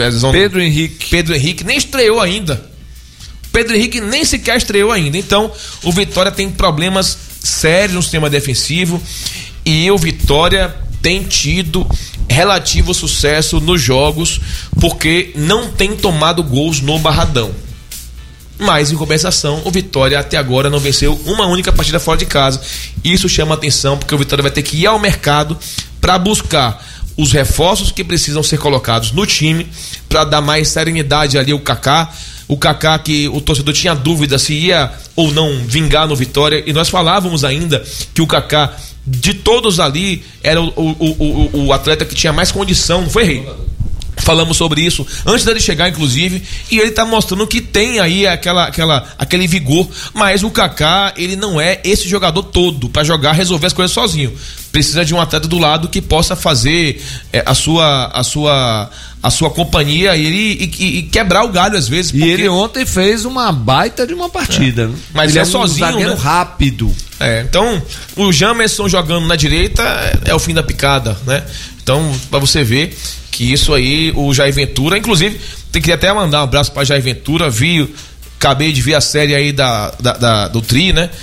Pedro Henrique nem estreou ainda. Pedro Henrique nem sequer estreou ainda. Então, o Vitória tem problemas sérios no sistema defensivo e o Vitória tem tido relativo sucesso nos jogos porque não tem tomado gols no Barradão. Mas, em compensação, o Vitória até agora não venceu uma única partida fora de casa. Isso chama atenção porque o Vitória vai ter que ir ao mercado para buscar os reforços que precisam ser colocados no time para dar mais serenidade ali ao Kaká. O Kaká, que o torcedor tinha dúvida se ia ou não vingar no Vitória, e nós falávamos ainda que o Kaká, de todos ali, era o atleta que tinha mais condição, não foi, Rei? Falamos sobre isso antes dele chegar, inclusive, e ele tá mostrando que tem aí aquele vigor, mas o Kaká, ele não é esse jogador todo para jogar, resolver as coisas sozinho. Precisa de um atleta do lado que possa fazer a sua companhia e quebrar o galho às vezes. E ele ontem fez uma baita de uma partida. Mas ele é sozinho, um zagueiro rápido. Então, o Jamerson jogando na direita é o fim da picada, né? Então, para você ver que isso aí, o Jair Ventura, inclusive, tem que até mandar um abraço para Jair Ventura, acabei de ver a série aí do Tri, né?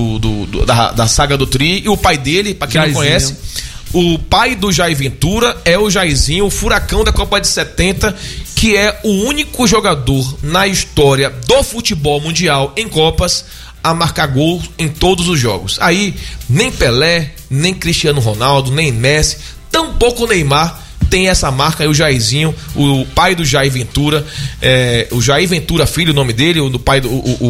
Da saga do Tri, e o pai dele, para quem não conhece, o pai do Jair Ventura é o Jairzinho, o furacão da Copa de 70, que é o único jogador na história do futebol mundial em Copas a marcar gol em todos os jogos. Aí, nem Pelé, nem Cristiano Ronaldo, nem Messi, tampouco Neymar tem essa marca aí, o Jairzinho, o pai do Jair Ventura, o Jair Ventura filho, o nome dele, o pai do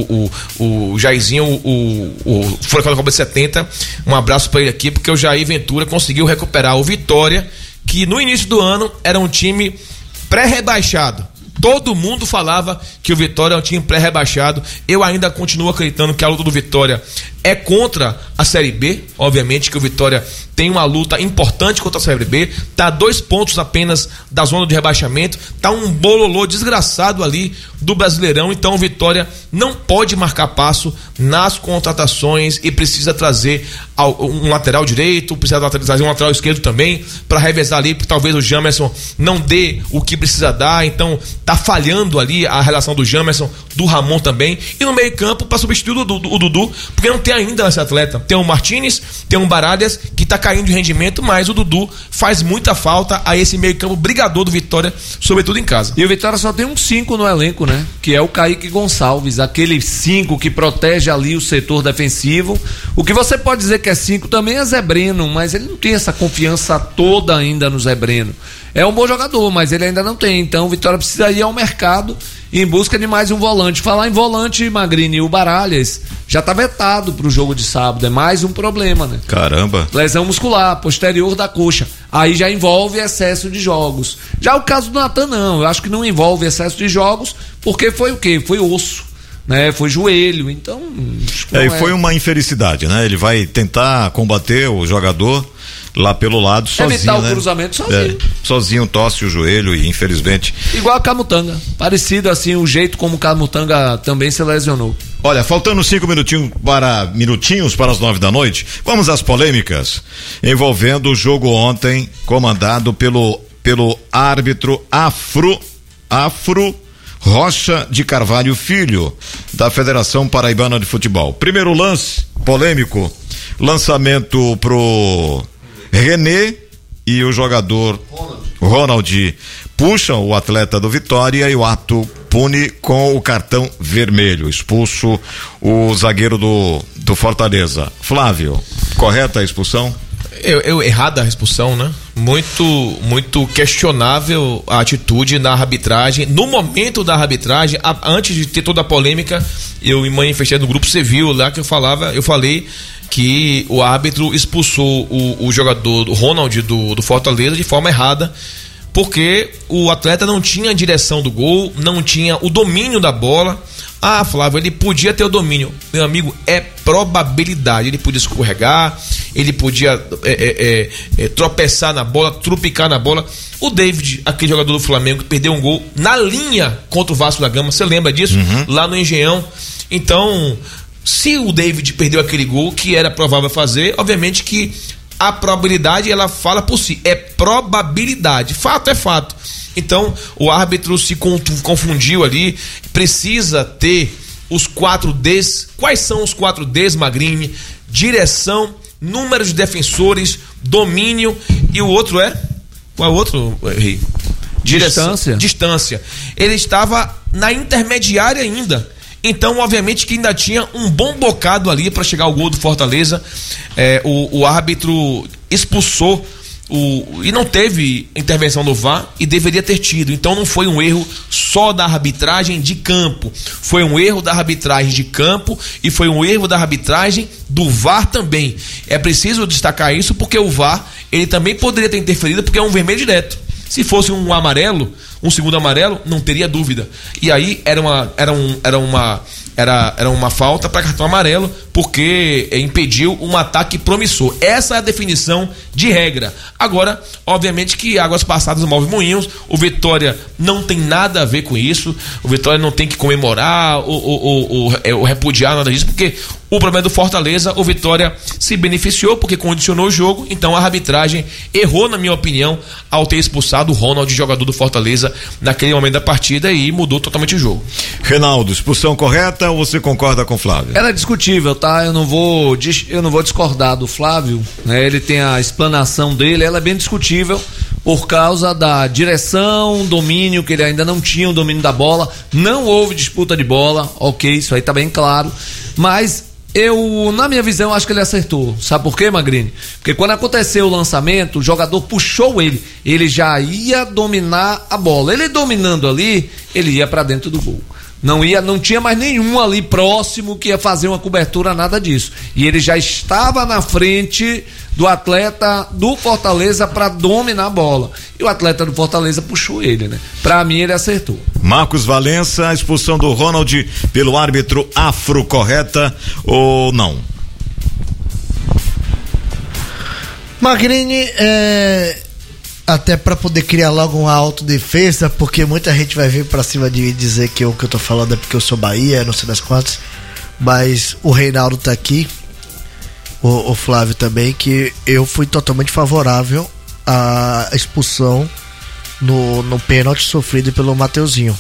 o Jairzinho, o furacão da Copa de 70, um abraço para ele aqui, porque o Jair Ventura conseguiu recuperar o Vitória, que no início do ano era um time pré-rebaixado. Todo mundo falava que o Vitória é um time pré-rebaixado. Eu ainda continuo acreditando que a luta do Vitória é contra a Série B. Obviamente que o Vitória tem uma luta importante contra a Série B. Tá a 2 pontos apenas da zona de rebaixamento. Tá um bololô desgraçado ali do Brasileirão. Então o Vitória não pode marcar passo nas contratações e precisa trazer um lateral direito, precisa trazer um lateral esquerdo também para revezar ali, porque talvez o Jamerson não dê o que precisa dar. Então tá falhando ali a relação do Jamerson, do Ramon também, e no meio campo para substituir o Dudu, porque não tem ainda esse atleta. Tem o Martínez, tem o Baralhas, que tá caindo de rendimento, mas o Dudu faz muita falta a esse meio campo brigador do Vitória, sobretudo em casa. E o Vitória só tem um 5 no elenco, né? Que é o Kaique Gonçalves, aquele 5 que protege ali o setor defensivo. O que você pode dizer que é 5 também é Zé Breno, mas ele não tem essa confiança toda ainda no Zé Breno. É um bom jogador, mas ele ainda não tem. Então o Vitória precisa ir ao mercado em busca de mais um volante. Falar em volante, Magrini, o Baralhas já tá vetado pro jogo de sábado. É mais um problema, né? Caramba. Lesão muscular, posterior da coxa. Aí já envolve excesso de jogos. Já o caso do Natan, não. Eu acho que não envolve excesso de jogos, porque foi o quê? Foi osso, né? Foi joelho. Então. E foi uma infelicidade, né? Ele vai tentar combater o jogador lá pelo lado, sozinho, evitar o né? cruzamento sozinho. Sozinho torce o joelho e infelizmente. Igual a Camutanga, parecido assim o jeito como o Camutanga também se lesionou. Olha, faltando 5 minutinhos para as 9 da noite, vamos às polêmicas envolvendo o jogo ontem comandado pelo árbitro Afro Rocha de Carvalho Filho, da Federação Paraibana de Futebol. Primeiro lance polêmico, lançamento pro René e o jogador Ronald puxam o atleta do Vitória e o ato pune com o cartão vermelho. Expulso o zagueiro do Fortaleza. Flávio, correta a expulsão? Errada a expulsão, né? Muito questionável a atitude na arbitragem. No momento da arbitragem, antes de ter toda a polêmica, eu me manifestei no grupo, você viu lá que eu falei que o árbitro expulsou o jogador do Ronald do Fortaleza de forma errada, porque o atleta não tinha a direção do gol, não tinha o domínio da bola. Ah, Flávio, ele podia ter o domínio. Meu amigo, é probabilidade. Ele podia escorregar, ele podia tropeçar na bola, trupicar na bola. O David, aquele jogador do Flamengo, perdeu um gol na linha contra o Vasco da Gama. Você lembra disso? Lá no Engenhão. Então, se o David perdeu aquele gol, que era provável fazer, obviamente que a probabilidade, ela fala por si. É probabilidade. Fato é fato. Então o árbitro se confundiu ali. Precisa ter os 4 Ds. Quais são os 4 Ds, Magrini? Direção, número de defensores, domínio e o outro é? Qual é o outro, Rei? Distância. Ele estava na intermediária ainda. Então, obviamente, que ainda tinha um bom bocado ali para chegar ao gol do Fortaleza. O árbitro expulsou e não teve intervenção do VAR e deveria ter tido. Então não foi um erro só da arbitragem de campo, foi um erro da arbitragem de campo e foi um erro da arbitragem do VAR também. É preciso destacar isso porque o VAR, ele também poderia ter interferido porque é um vermelho direto. Se fosse um amarelo, um segundo amarelo, não teria dúvida. E aí era uma falta para cartão amarelo, porque impediu um ataque promissor. Essa é a definição de regra. Agora, obviamente que águas passadas movem moinhos. O Vitória não tem nada a ver com isso. O Vitória não tem que comemorar ou repudiar nada disso, porque o problema é do Fortaleza. O Vitória se beneficiou porque condicionou o jogo. Então a arbitragem errou, na minha opinião, ao ter expulsado o Ronald, jogador do Fortaleza, naquele momento da partida, e mudou totalmente o jogo. Reinaldo, expulsão correta ou você concorda com o Flávio? Era discutível, tá? Eu não vou discordar do Flávio, né? Ele tem a explanação dele, ela é bem discutível por causa da direção, domínio, que ele ainda não tinha o domínio da bola, não houve disputa de bola, ok, isso aí tá bem claro, mas na minha visão, acho que ele acertou. Sabe por quê, Magrini? Porque quando aconteceu o lançamento, o jogador puxou ele já ia dominar a bola. Ele dominando ali, ele ia pra dentro do gol. Não tinha mais nenhum ali próximo que ia fazer uma cobertura, nada disso. E ele já estava na frente do atleta do Fortaleza para dominar a bola. E o atleta do Fortaleza puxou ele, né? Pra mim, ele acertou. Marcos Valença, a expulsão do Ronald pelo árbitro afro, correta ou não? Magrini, até para poder criar logo uma autodefesa, porque muita gente vai vir pra cima de mim dizer que o que eu tô falando é porque eu sou Bahia, não sei das quantas, mas o Reinaldo tá aqui, o Flávio também, que eu fui totalmente favorável à expulsão no pênalti sofrido pelo Mateuzinho.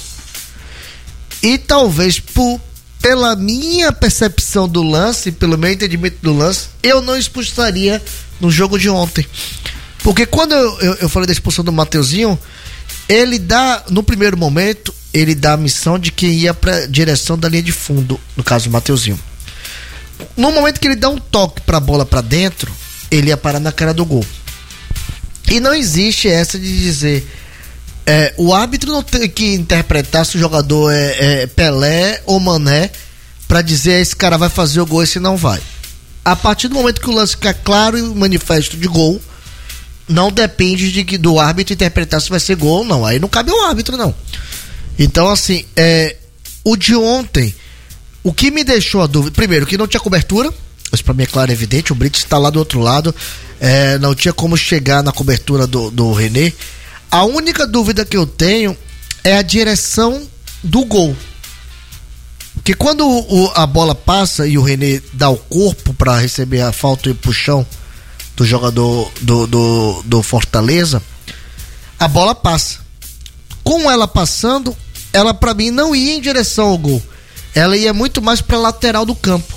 E talvez pela minha percepção do lance, pelo meu entendimento do lance, eu não expulsaria no jogo de ontem. Porque quando eu falei da expulsão do Mateuzinho, ele dá, no primeiro momento, ele dá a missão de que ia pra direção da linha de fundo, no caso do Mateuzinho. No momento que ele dá um toque pra bola pra dentro, ele ia parar na cara do gol. E não existe essa de dizer, o árbitro não tem que interpretar se o jogador é Pelé ou Mané pra dizer esse cara vai fazer o gol e esse não vai. A partir do momento que o lance fica claro e manifesto de gol, não depende do árbitro interpretar se vai ser gol ou não. Aí não cabe ao árbitro, não. Então, assim, o de ontem, o que me deixou a dúvida, primeiro, que não tinha cobertura, isso pra mim é claro e evidente, o Brits está lá do outro lado, não tinha como chegar na cobertura do René. A única dúvida que eu tenho é a direção do gol. Porque quando a bola passa e o René dá o corpo para receber a falta e o puxão do jogador do Fortaleza, a bola passa. Com ela passando, ela pra mim não ia em direção ao gol, ela ia muito mais pra lateral do campo.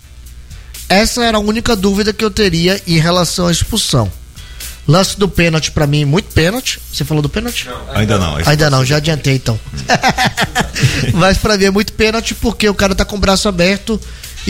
Essa era a única dúvida que eu teria em relação à expulsão. Lance do pênalti pra mim, muito pênalti. Você falou do pênalti? Não, ainda não. Ainda não, já adiantei então. Mas pra mim é muito pênalti porque o cara tá com o braço aberto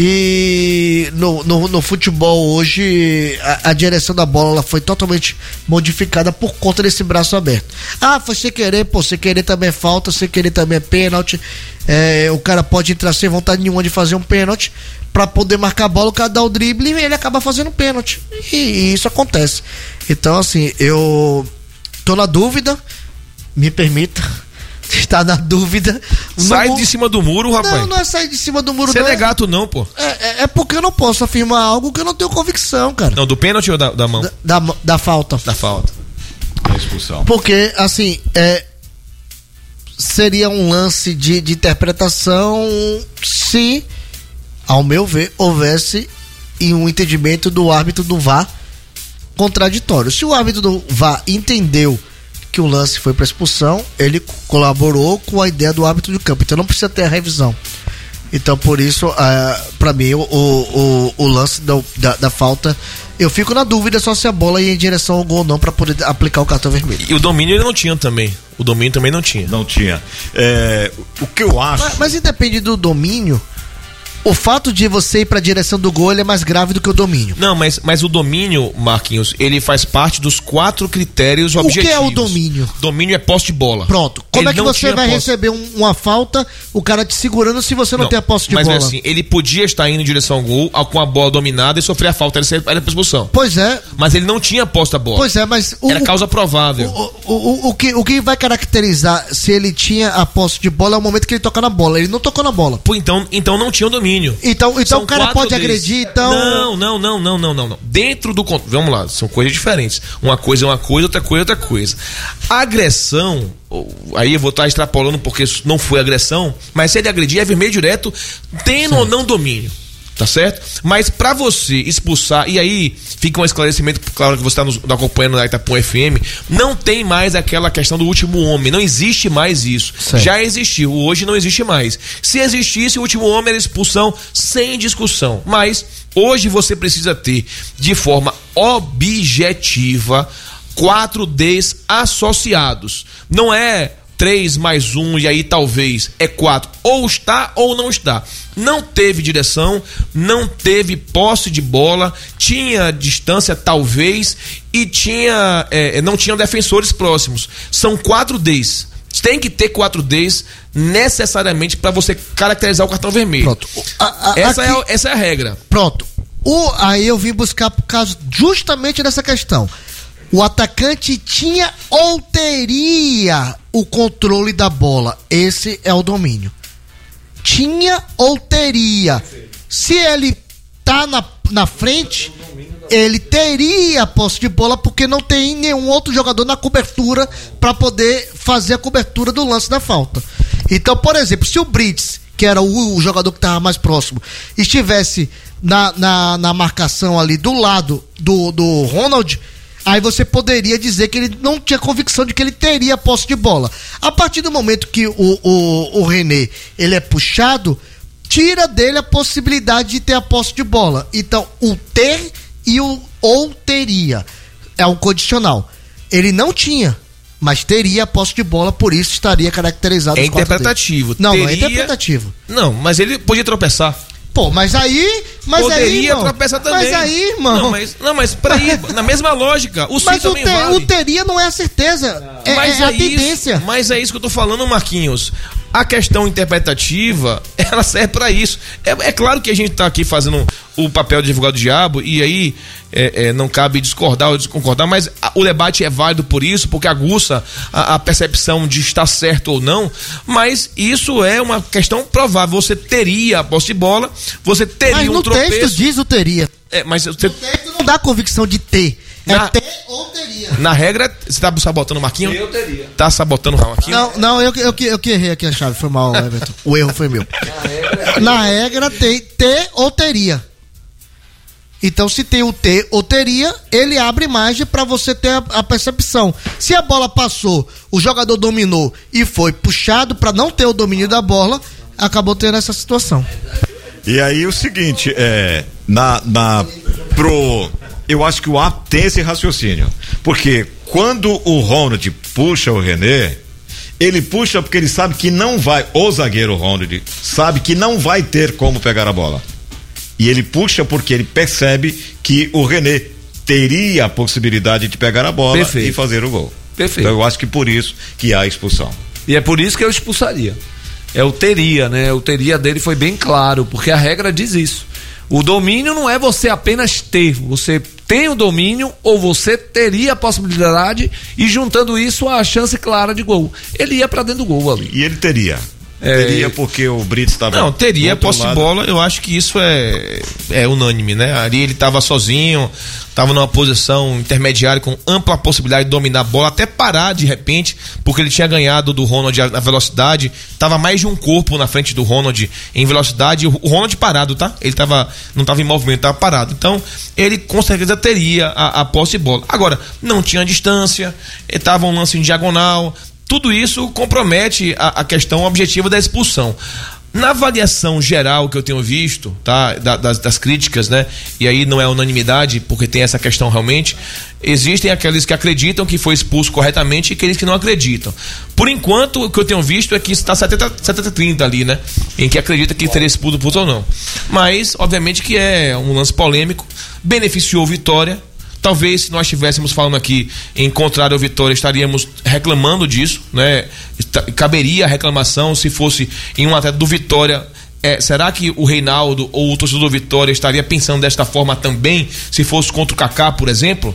e no futebol hoje a direção da bola ela foi totalmente modificada por conta desse braço aberto. Foi sem querer, sem querer também é falta, sem querer também é pênalti. O cara pode entrar sem vontade nenhuma de fazer um pênalti pra poder marcar a bola, o cara dá o drible e ele acaba fazendo pênalti. E isso acontece. Então, assim, eu tô na dúvida, me permita estar na dúvida. Sai de cima do muro, rapaz. Não é sair de cima do muro, Você não é gato não, pô. É porque eu não posso afirmar algo que eu não tenho convicção, cara. Não, do pênalti ou da mão? Da falta. Da falta. Da expulsão. Porque, assim, seria um lance de interpretação se, ao meu ver, houvesse um entendimento do árbitro do VAR contraditório. Se o árbitro do VAR entendeu que o lance foi para expulsão, ele colaborou com a ideia do árbitro de campo, então não precisa ter a revisão. Então por isso, para mim, o lance da falta, eu fico na dúvida só se a bola ia em direção ao gol ou não para poder aplicar o cartão vermelho. E o domínio ele não tinha também. O domínio também não tinha. Não tinha. O que eu acho... Mas independe do domínio, o fato de você ir para a direção do gol ele é mais grave do que o domínio. Não, mas o domínio, Marquinhos, ele faz parte dos 4 critérios objetivos. O que é o domínio? Domínio é posse de bola. Pronto. Como é que você vai receber uma falta, o cara te segurando se você não tem a posse de bola? Mas assim, ele podia estar indo em direção ao gol com a bola dominada e sofrer a falta, ele era para expulsão. Pois é. Mas ele não tinha posse da bola. Pois é, mas... Era causa provável. O que vai caracterizar se ele tinha a posse de bola é o momento que ele toca na bola. Ele não tocou na bola. Pô, então não tinha o domínio. Então o cara pode agredir, então... Não. Dentro do... Vamos lá, são coisas diferentes. Uma coisa é uma coisa, outra coisa é outra coisa. A agressão, aí eu vou estar extrapolando porque não foi agressão, mas se ele agredir é vermelho direto, tendo ou não domínio. Tá certo? Mas pra você expulsar, e aí fica um esclarecimento, claro que você está acompanhando na Itapuã FM, não tem mais aquela questão do último homem, não existe mais isso. Certo. Já existiu, hoje não existe mais. Se existisse, o último homem era expulsão sem discussão. Mas hoje você precisa ter, de forma objetiva, 4 Ds associados. Não é 3 mais 1 e aí talvez é 4. Ou está ou não está. Não teve direção, não teve posse de bola, tinha distância talvez e não tinham defensores próximos. São 4 Ds. Tem que ter 4 Ds necessariamente para você caracterizar o cartão vermelho. Pronto. Essa é a regra. Pronto. Aí eu vim buscar por causa justamente dessa questão. O atacante tinha ou teria o controle da bola. Esse é o domínio. Tinha ou teria. Se ele tá na frente, ele teria a posse de bola porque não tem nenhum outro jogador na cobertura para poder fazer a cobertura do lance da falta. Então, por exemplo, se o Brits, que era o jogador que estava mais próximo, estivesse na marcação ali do lado do Ronald, aí você poderia dizer que ele não tinha convicção de que ele teria posse de bola. A partir do momento que o René ele é puxado, tira dele a possibilidade de ter a posse de bola. Então, o ter e o ou teria é um condicional. Ele não tinha, mas teria a posse de bola, por isso estaria caracterizado. É interpretativo. Não é interpretativo. Não, mas ele podia tropeçar. Pô, mas aí... Poderia tropeçar também. Mas aí, irmão... Não, mas peraí, na mesma lógica, o sim também vale. O teria não é a certeza, é a tendência. Mas é isso que eu tô falando, Marquinhos. A questão interpretativa, ela serve pra isso. É claro que a gente tá aqui fazendo o papel de advogado do diabo, e aí não cabe discordar ou desconcordar, mas o debate é válido por isso, porque aguça a percepção de estar certo ou não, mas isso é uma questão provável. Você teria a posse de bola, você teria um tropeço. Mas no texto diz o teria. Mas o texto não dá convicção de ter. Ter ou teria. Na regra, você tá sabotando o Marquinhos? Eu teria. Tá sabotando o Marquinhos? Não, eu que errei aqui a chave, foi mal, Everton. O erro foi meu. Na regra tem ter ou teria. Então, se tem o ter ou teria, ele abre margem para você ter a percepção. Se a bola passou, o jogador dominou e foi puxado para não ter o domínio da bola, acabou tendo essa situação. E aí o seguinte, eu acho que o A tem esse raciocínio, porque quando o Ronald puxa o René, ele puxa porque ele sabe que não vai, o zagueiro Ronald sabe que não vai ter como pegar a bola, e ele puxa porque ele percebe que o René teria a possibilidade de pegar a bola. Perfeito. E fazer o gol. Perfeito. Então eu acho que por isso que há a expulsão. E é por isso que eu expulsaria. É o teria, né? O teria dele foi bem claro, porque a regra diz isso. O domínio não é você apenas ter, você tem o domínio ou você teria a possibilidade, e juntando isso a chance clara de gol. Ele ia pra dentro do gol ali. E ele teria. Teria porque o Brito estava... Não, teria posse de bola, eu acho que isso é unânime, né? Ali ele estava sozinho, estava numa posição intermediária com ampla possibilidade de dominar a bola, até parar de repente, porque ele tinha ganhado do Ronald na velocidade, estava mais de um corpo na frente do Ronald em velocidade, o Ronald parado, tá? Ele não estava em movimento, estava parado. Então, ele com certeza teria a posse de bola. Agora, não tinha distância, estava um lance em diagonal. Tudo isso compromete a questão objetiva da expulsão. Na avaliação geral que eu tenho visto, tá, das críticas, né? E aí não é unanimidade, porque tem essa questão realmente. Existem aqueles que acreditam que foi expulso corretamente e aqueles que não acreditam. Por enquanto, o que eu tenho visto é que está 70-30 ali, né? Em que acredita que teria expulso ou não. Mas, obviamente, que é um lance polêmico, beneficiou Vitória. Talvez, se nós estivéssemos falando aqui em contrário ao Vitória, estaríamos reclamando disso, né? Caberia a reclamação se fosse em um atleta do Vitória. Será que o Reinaldo ou o torcedor do Vitória estaria pensando desta forma também, se fosse contra o Kaká, por exemplo?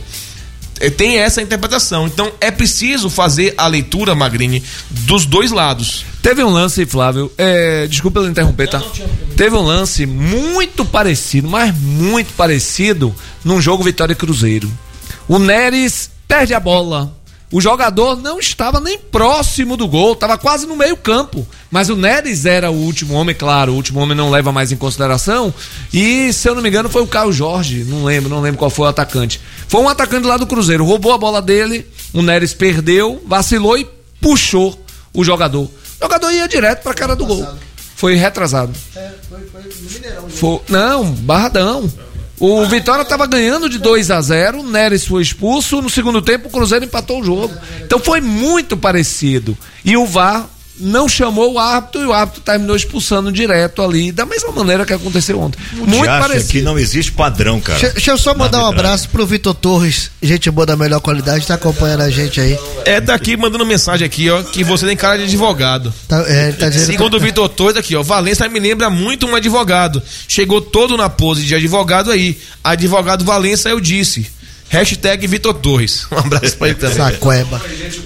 Tem essa interpretação. Então é preciso fazer a leitura, Magrini, dos dois lados. Teve um lance, Flávio, desculpa eu interromper, tá? Teve um lance muito parecido, mas muito parecido, num jogo Vitória e Cruzeiro. O Neres perde a bola. O jogador não estava nem próximo do gol, estava quase no meio campo. Mas o Neres era o último homem, claro, o último homem não leva mais em consideração. E, se eu não me engano, foi o Caio Jorge, não lembro qual foi o atacante. Foi um atacante lá do Cruzeiro, roubou a bola dele, o Neres perdeu, vacilou e puxou o jogador. O jogador ia direto pra cara do gol. Foi retrasado. Foi no Mineirão. Não, Barradão. O Vitória estava ganhando de 2-0, o Neres foi expulso, no segundo tempo o Cruzeiro empatou o jogo. Então foi muito parecido. E o VAR não chamou o árbitro e o árbitro terminou expulsando direto ali, da mesma maneira que aconteceu ontem. Muito parecido. Que não existe padrão, cara. Deixa eu só mandar um abraço pro Vitor Torres, gente boa da melhor qualidade, tá acompanhando a gente aí. Daqui mandando mensagem aqui, ó, que você tem cara de advogado. Ele tá dizendo. Segundo o Vitor Torres aqui, ó, Valença me lembra muito um advogado. Chegou todo na pose de advogado aí. Advogado Valença, eu disse. Hashtag Vitor Torres. Um abraço pra ele também. Sacueba.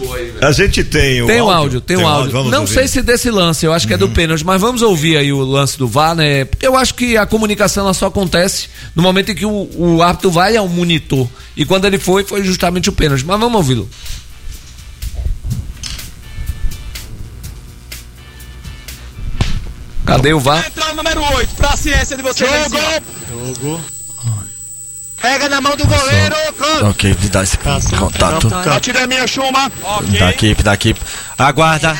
A gente tem o áudio. Tem um áudio. Não sei se desse lance, eu acho que é do pênalti, mas vamos ouvir aí o lance do VAR, né? Porque eu acho que a comunicação ela só acontece no momento em que o árbitro vai ao monitor. E quando ele foi justamente o pênalti. Mas vamos ouvi-lo. Cadê o VAR? Entrada número 8, pra ciência de vocês. Jogo. Pega na mão do goleiro, canto. Ok, me dá esse contato. Atira a minha chuma. Okay. Daqui. Aguarda.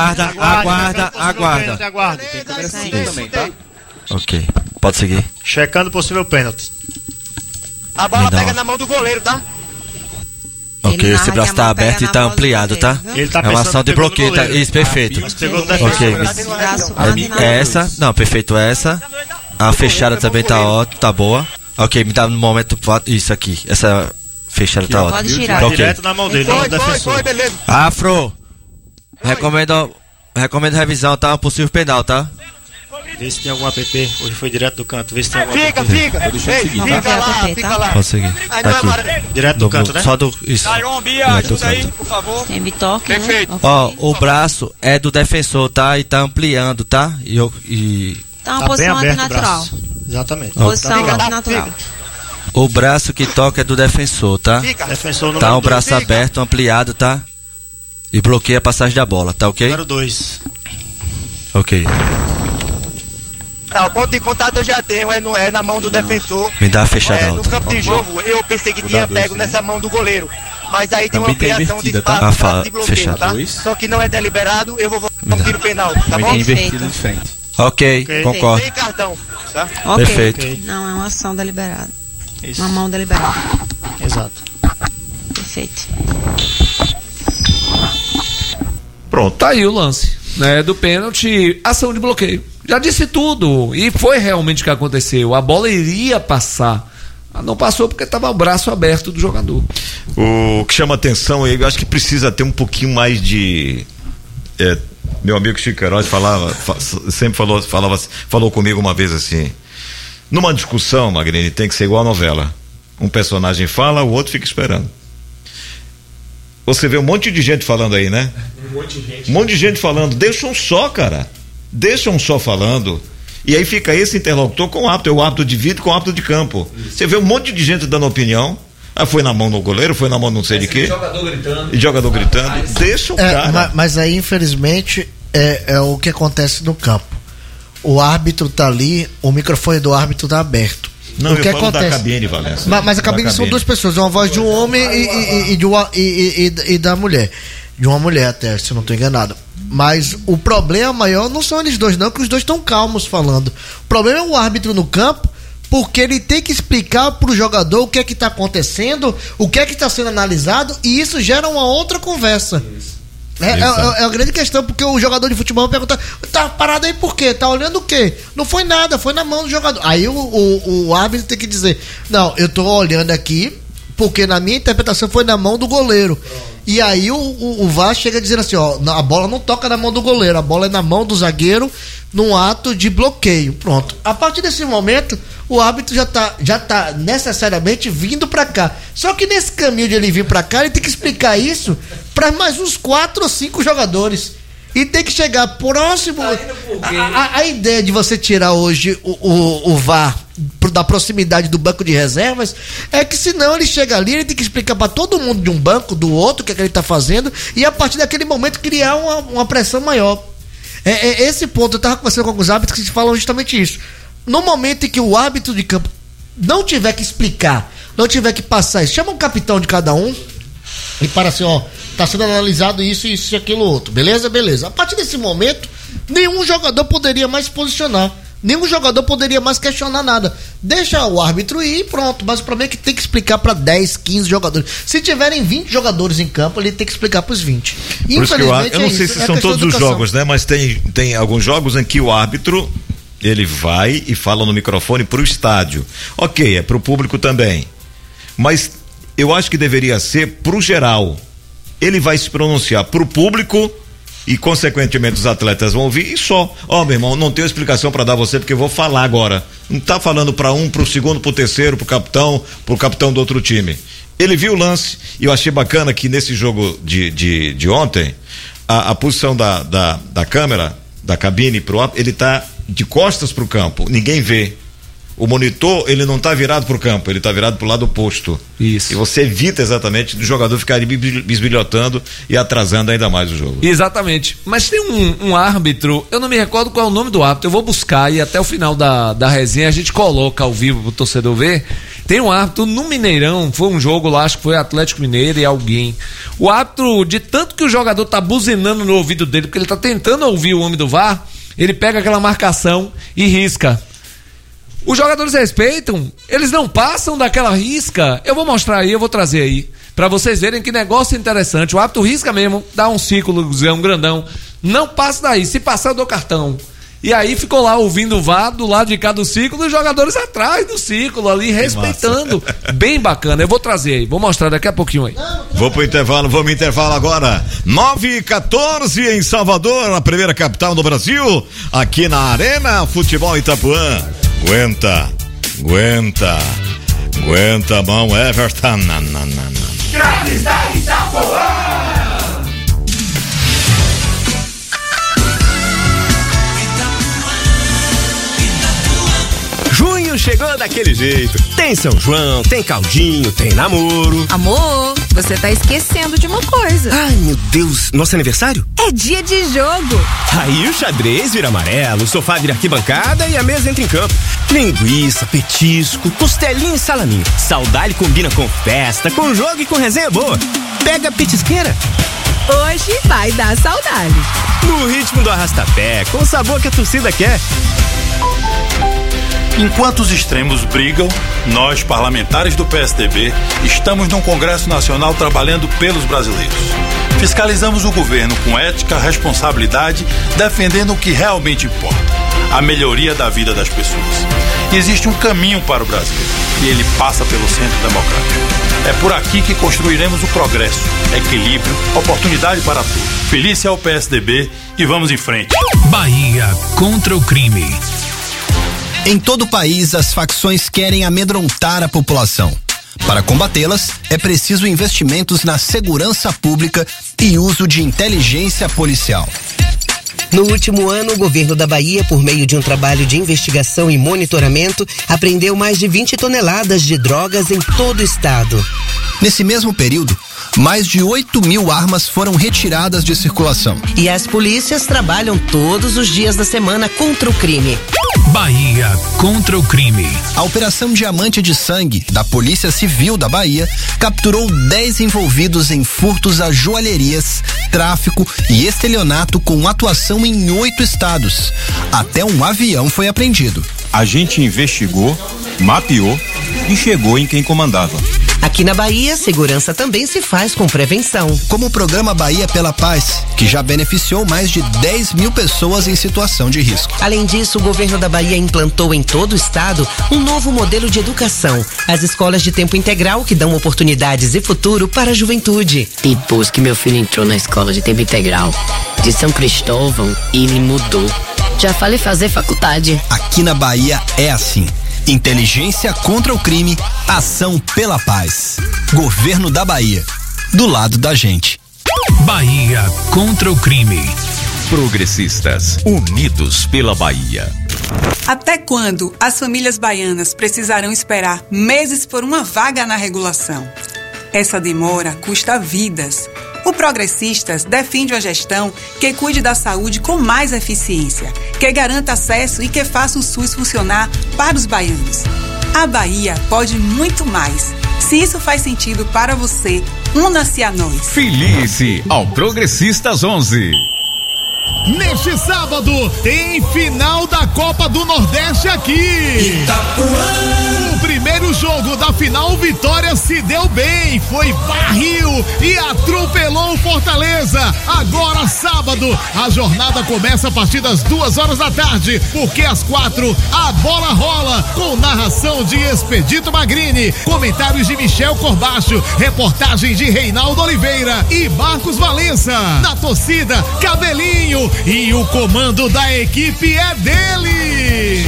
Tem câmera 5 também, tá? Ok, pode seguir. Checando possível pênalti. A bola pega na mão do goleiro, tá? Ok, esse braço tá aberto e tá ampliado, tá? Ele tá é uma ação de bloqueio, tá? Isso, perfeito. Ok. Essa, não, perfeito, essa. A fechada também tá ótima, tá boa. Ok, me dá no momento. Isso aqui. Essa fechada tá ótima. Pode tirar. Okay. Direto na mão dele. Foi, beleza. Afro. Recomendo revisão, tá? Um possível penal, tá? Vê se tem algum app. Hoje foi direto do canto. Vê se tem algum app. Fica lá. Pode seguir. Tá aqui. Direto do canto, né? Só do. Isso. Ajuda aí, por favor. Tem bitoque, perfeito. Né? Ó, o braço é do defensor, tá? E tá ampliando, tá? Tá uma posição antinatural. Exatamente. Posição antinatural. O braço que toca é do defensor, tá? Defensor tá o braço aberto, ampliado, tá? E bloqueia a passagem da bola, tá ok? Número 2. Ok. Tá, o ponto de contato eu já tenho, é na mão do defensor. Me dá a fechada No alta. campo de jogo, eu pensei que tinha pego nessa mão do goleiro. Mas aí tem uma ampliação de espaço de bloqueio, tá? Só que não é deliberado, eu vou um tiro penal, tá bom? Perfeito. Ok, concordo. Tem cartão, tá? Ok. Perfeito. Não, é uma ação deliberada. Isso. Uma mão deliberada. Exato. Perfeito. Pronto, tá aí o lance, né, do pênalti, ação de bloqueio. Já disse tudo, e foi realmente o que aconteceu. A bola iria passar. Não passou porque estava o braço aberto do jogador. O que chama atenção, eu acho que precisa ter um pouquinho mais de... meu amigo Chico Queiroz falou comigo uma vez assim: numa discussão, Magrini, tem que ser igual a novela. Um personagem fala, o outro fica esperando. Você vê um monte de gente falando aí, né? Um monte de gente falando, deixa um só, cara. deixa um só falando, e aí fica esse interlocutor com o árbitro, o árbitro de vídeo com o árbitro de campo. Você vê um monte de gente dando opinião, foi na mão do goleiro, foi na mão não sei de quê. Jogador gritando. Deixa o cara. Mas aí, infelizmente, é o que acontece no campo. O árbitro tá ali, o microfone do árbitro tá aberto. Não, eu falo da cabine, Valença. Mas a cabine são duas pessoas, uma voz de um homem e da mulher. De uma mulher até, se eu não estou enganado. Mas o problema maior não são eles dois, não, que os dois estão calmos falando. O problema é o árbitro no campo, porque ele tem que explicar pro jogador o que é que está acontecendo, o que é que está sendo analisado, e isso gera uma outra conversa. É a grande questão, porque o jogador de futebol pergunta, tá parado aí por quê? Tá olhando o quê? Não foi nada, foi na mão do jogador. Aí o árbitro tem que dizer, não, eu tô olhando aqui, porque na minha interpretação foi na mão do goleiro. E aí o VAR chega dizendo assim, ó, a bola não toca na mão do goleiro, a bola é na mão do zagueiro num ato de bloqueio. Pronto. A partir desse momento, o árbitro já tá necessariamente vindo pra cá. Só que nesse caminho de ele vir pra cá, ele tem que explicar isso pra mais uns 4 ou 5 jogadores. E tem que chegar próximo. A ideia de você tirar hoje o VAR da proximidade do banco de reservas é que senão ele chega ali, ele tem que explicar para todo mundo de um banco, do outro, o que é que ele tá fazendo, e a partir daquele momento criar uma pressão maior. Esse ponto, eu tava conversando com alguns árbitros que falam justamente isso. No momento em que o árbitro de campo não tiver que explicar, não tiver que passar isso, chama um capitão de cada um e para assim, ó, tá sendo analisado isso e aquilo outro, beleza? A partir desse momento, nenhum jogador poderia mais se posicionar, nenhum jogador poderia mais questionar nada, deixa o árbitro ir e pronto. Mas o problema é que tem que explicar para 10, 15 jogadores. Se tiverem 20 jogadores em campo, ele tem que explicar para os 20. Infelizmente, eu não sei se são todos os jogos, né? Mas tem alguns jogos em que o árbitro ele vai e fala no microfone pro estádio. Ok, é pro público também, mas eu acho que deveria ser pro geral. Ele vai se pronunciar pro público e consequentemente os atletas vão ouvir e só. Meu irmão, não tenho explicação para dar a você porque eu vou falar agora. Não tá falando para um, pro segundo, pro terceiro, pro capitão do outro time. Ele viu o lance e eu achei bacana que nesse jogo de ontem a posição da câmera, da cabine ele tá de costas pro campo, ninguém vê. O monitor, ele não tá virado pro campo, ele tá virado pro lado oposto. Isso. E você evita exatamente do jogador ficar bisbilhotando e atrasando ainda mais o jogo. Exatamente. Mas tem um árbitro, eu não me recordo qual é o nome do árbitro, eu vou buscar e até o final da resenha a gente coloca ao vivo pro torcedor ver. Tem um árbitro no Mineirão, foi um jogo lá, acho que foi Atlético Mineiro e alguém. O árbitro, de tanto que o jogador tá buzinando no ouvido dele, porque ele tá tentando ouvir o homem do VAR, ele pega aquela marcação e risca. Os jogadores respeitam, eles não passam daquela risca. Eu vou mostrar aí, eu vou trazer aí, pra vocês verem que negócio interessante. O árbitro risca mesmo, dá um círculo grandão, não passa daí, se passar eu dou cartão. E aí ficou lá ouvindo o VAR do lado de cá do círculo, os jogadores atrás do círculo ali, respeitando. Bem bacana, eu vou trazer aí, vou mostrar daqui a pouquinho aí. Vamos pro intervalo agora. 9h14 em Salvador, a primeira capital do Brasil, aqui na Arena Futebol Itapuã. Aguenta a mão, Everton. Grandes da Itapuã! Junho chegou daquele jeito. Tem São João, tem caldinho, tem namoro. Amor, você tá esquecendo de uma coisa. Ai, meu Deus, nosso aniversário? É dia de jogo. Aí o xadrez vira amarelo, o sofá vira arquibancada e a mesa entra em campo. Linguiça, petisco, costelinha e salaminho. Saudade combina com festa, com jogo e com resenha boa. Pega a petisqueira. Hoje vai dar saudade. No ritmo do arrastapé, com o sabor que a torcida quer. Enquanto os extremos brigam, nós, parlamentares do PSDB, estamos no Congresso Nacional trabalhando pelos brasileiros. Fiscalizamos o governo com ética, responsabilidade, defendendo o que realmente importa, a melhoria da vida das pessoas. Existe um caminho para o Brasil, e ele passa pelo centro democrático. É por aqui que construiremos o progresso, equilíbrio, oportunidade para todos. Feliz é o PSDB e vamos em frente. Bahia contra o crime. Em todo o país, as facções querem amedrontar a população. Para combatê-las, é preciso investimentos na segurança pública e uso de inteligência policial. No último ano, o governo da Bahia, por meio de um trabalho de investigação e monitoramento, apreendeu mais de 20 toneladas de drogas em todo o estado. Nesse mesmo período, mais de 8.000 armas foram retiradas de circulação. E as polícias trabalham todos os dias da semana contra o crime. Bahia contra o crime. A Operação Diamante de Sangue da Polícia Civil da Bahia capturou 10 envolvidos em furtos a joalherias, tráfico e estelionato com atuação em 8 estados. Até um avião foi apreendido. A gente investigou, mapeou e chegou em quem comandava. Aqui na Bahia, segurança também se faz com prevenção. Como o programa Bahia pela Paz, que já beneficiou mais de 10.000 pessoas em situação de risco. Além disso, o governo da Bahia implantou em todo o estado um novo modelo de educação. As escolas de tempo integral que dão oportunidades e futuro para a juventude. Depois que meu filho entrou na escola de tempo integral de São Cristóvão, ele mudou. Já falei fazer faculdade. Aqui na Bahia é assim. Inteligência contra o crime, ação pela paz. Governo da Bahia, do lado da gente. Bahia contra o crime. Progressistas, unidos pela Bahia. Até quando as famílias baianas precisarão esperar meses por uma vaga na regulação? Essa demora custa vidas. O Progressistas defende uma gestão que cuide da saúde com mais eficiência, que garanta acesso e que faça o SUS funcionar para os baianos. A Bahia pode muito mais. Se isso faz sentido para você, una-se a nós. Filie-se ao Progressistas 11. Neste sábado tem final da Copa do Nordeste aqui. Itapuã. O primeiro jogo da final, Vitória se deu bem, foi barril e atropelou o Fortaleza. Agora sábado, a jornada começa a partir das 2h da tarde, porque às 4 a bola rola com narração de Expedito Magrini, comentários de Michel Corbacho, reportagem de Reinaldo Oliveira e Marcos Valença. Na torcida, Cabelinho. E o comando da equipe é dele,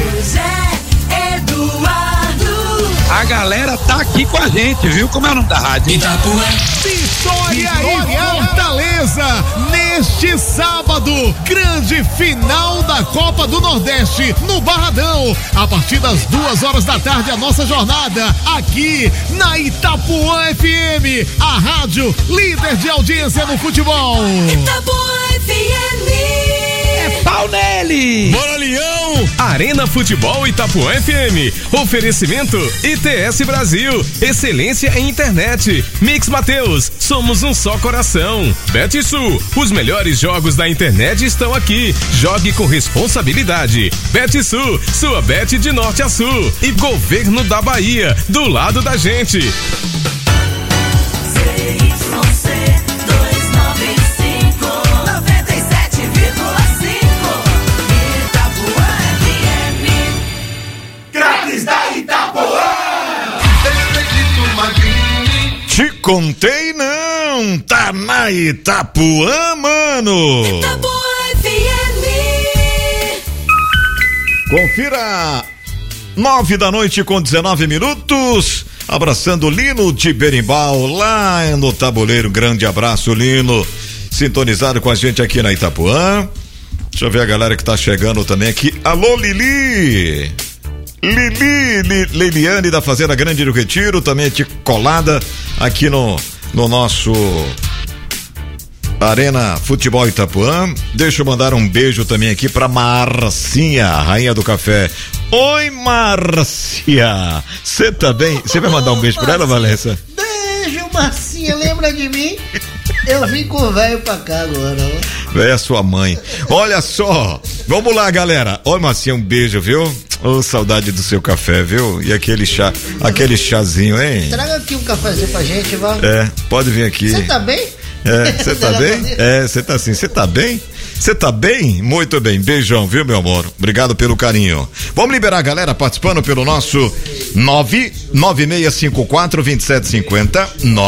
José Eduardo. A galera tá aqui com a gente, viu? Como é o nome da rádio? Itapuã. Vitória e Fortaleza, neste sábado, grande final da Copa do Nordeste, no Barradão, a partir das 2h da tarde, a nossa jornada, aqui na Itapuã FM, a rádio líder de audiência no futebol. Itapuã FM. É pau nele! Bora, Leão! Arena Futebol Itapuã FM. Oferecimento ITS Brasil. Excelência em internet. Mix Mateus. Somos um só coração. BetSul. Os melhores jogos da internet estão aqui. Jogue com responsabilidade. BetSul. Sua bet de norte a sul. E Governo da Bahia. Do lado da gente. Te contei não, tá na Itapuã, mano. Itapuã FM. Confira 9h com 19 minutos. Abraçando o Lino de Berimbau, lá no Tabuleiro. Grande abraço, Lino. Sintonizado com a gente aqui na Itapuã. Deixa eu ver a galera que tá chegando também aqui. Alô, Lili! Liliane da Fazenda Grande do Retiro, também te colada aqui no nosso Arena Futebol Itapuã. Deixa eu mandar um beijo também aqui pra Marcinha, a rainha do café. Oi, Márcia, você tá bem? Você vai mandar um beijo pra ela, Valença? Beijo, Marcinha, lembra de mim? Eu vim com o velho pra cá agora, ó. É a sua mãe. Olha só, vamos lá, galera. Oi, Marcinha, um beijo, viu? Oh, saudade do seu café, viu? E aquele chazinho, hein? Traga aqui um cafezinho pra gente, vai. É, pode vir aqui. Você tá bem? É, você tá bem? É, você tá assim, você tá bem? Você tá bem? Muito bem, beijão, viu, meu amor? Obrigado pelo carinho. Vamos liberar a galera participando pelo nosso 99654-2750,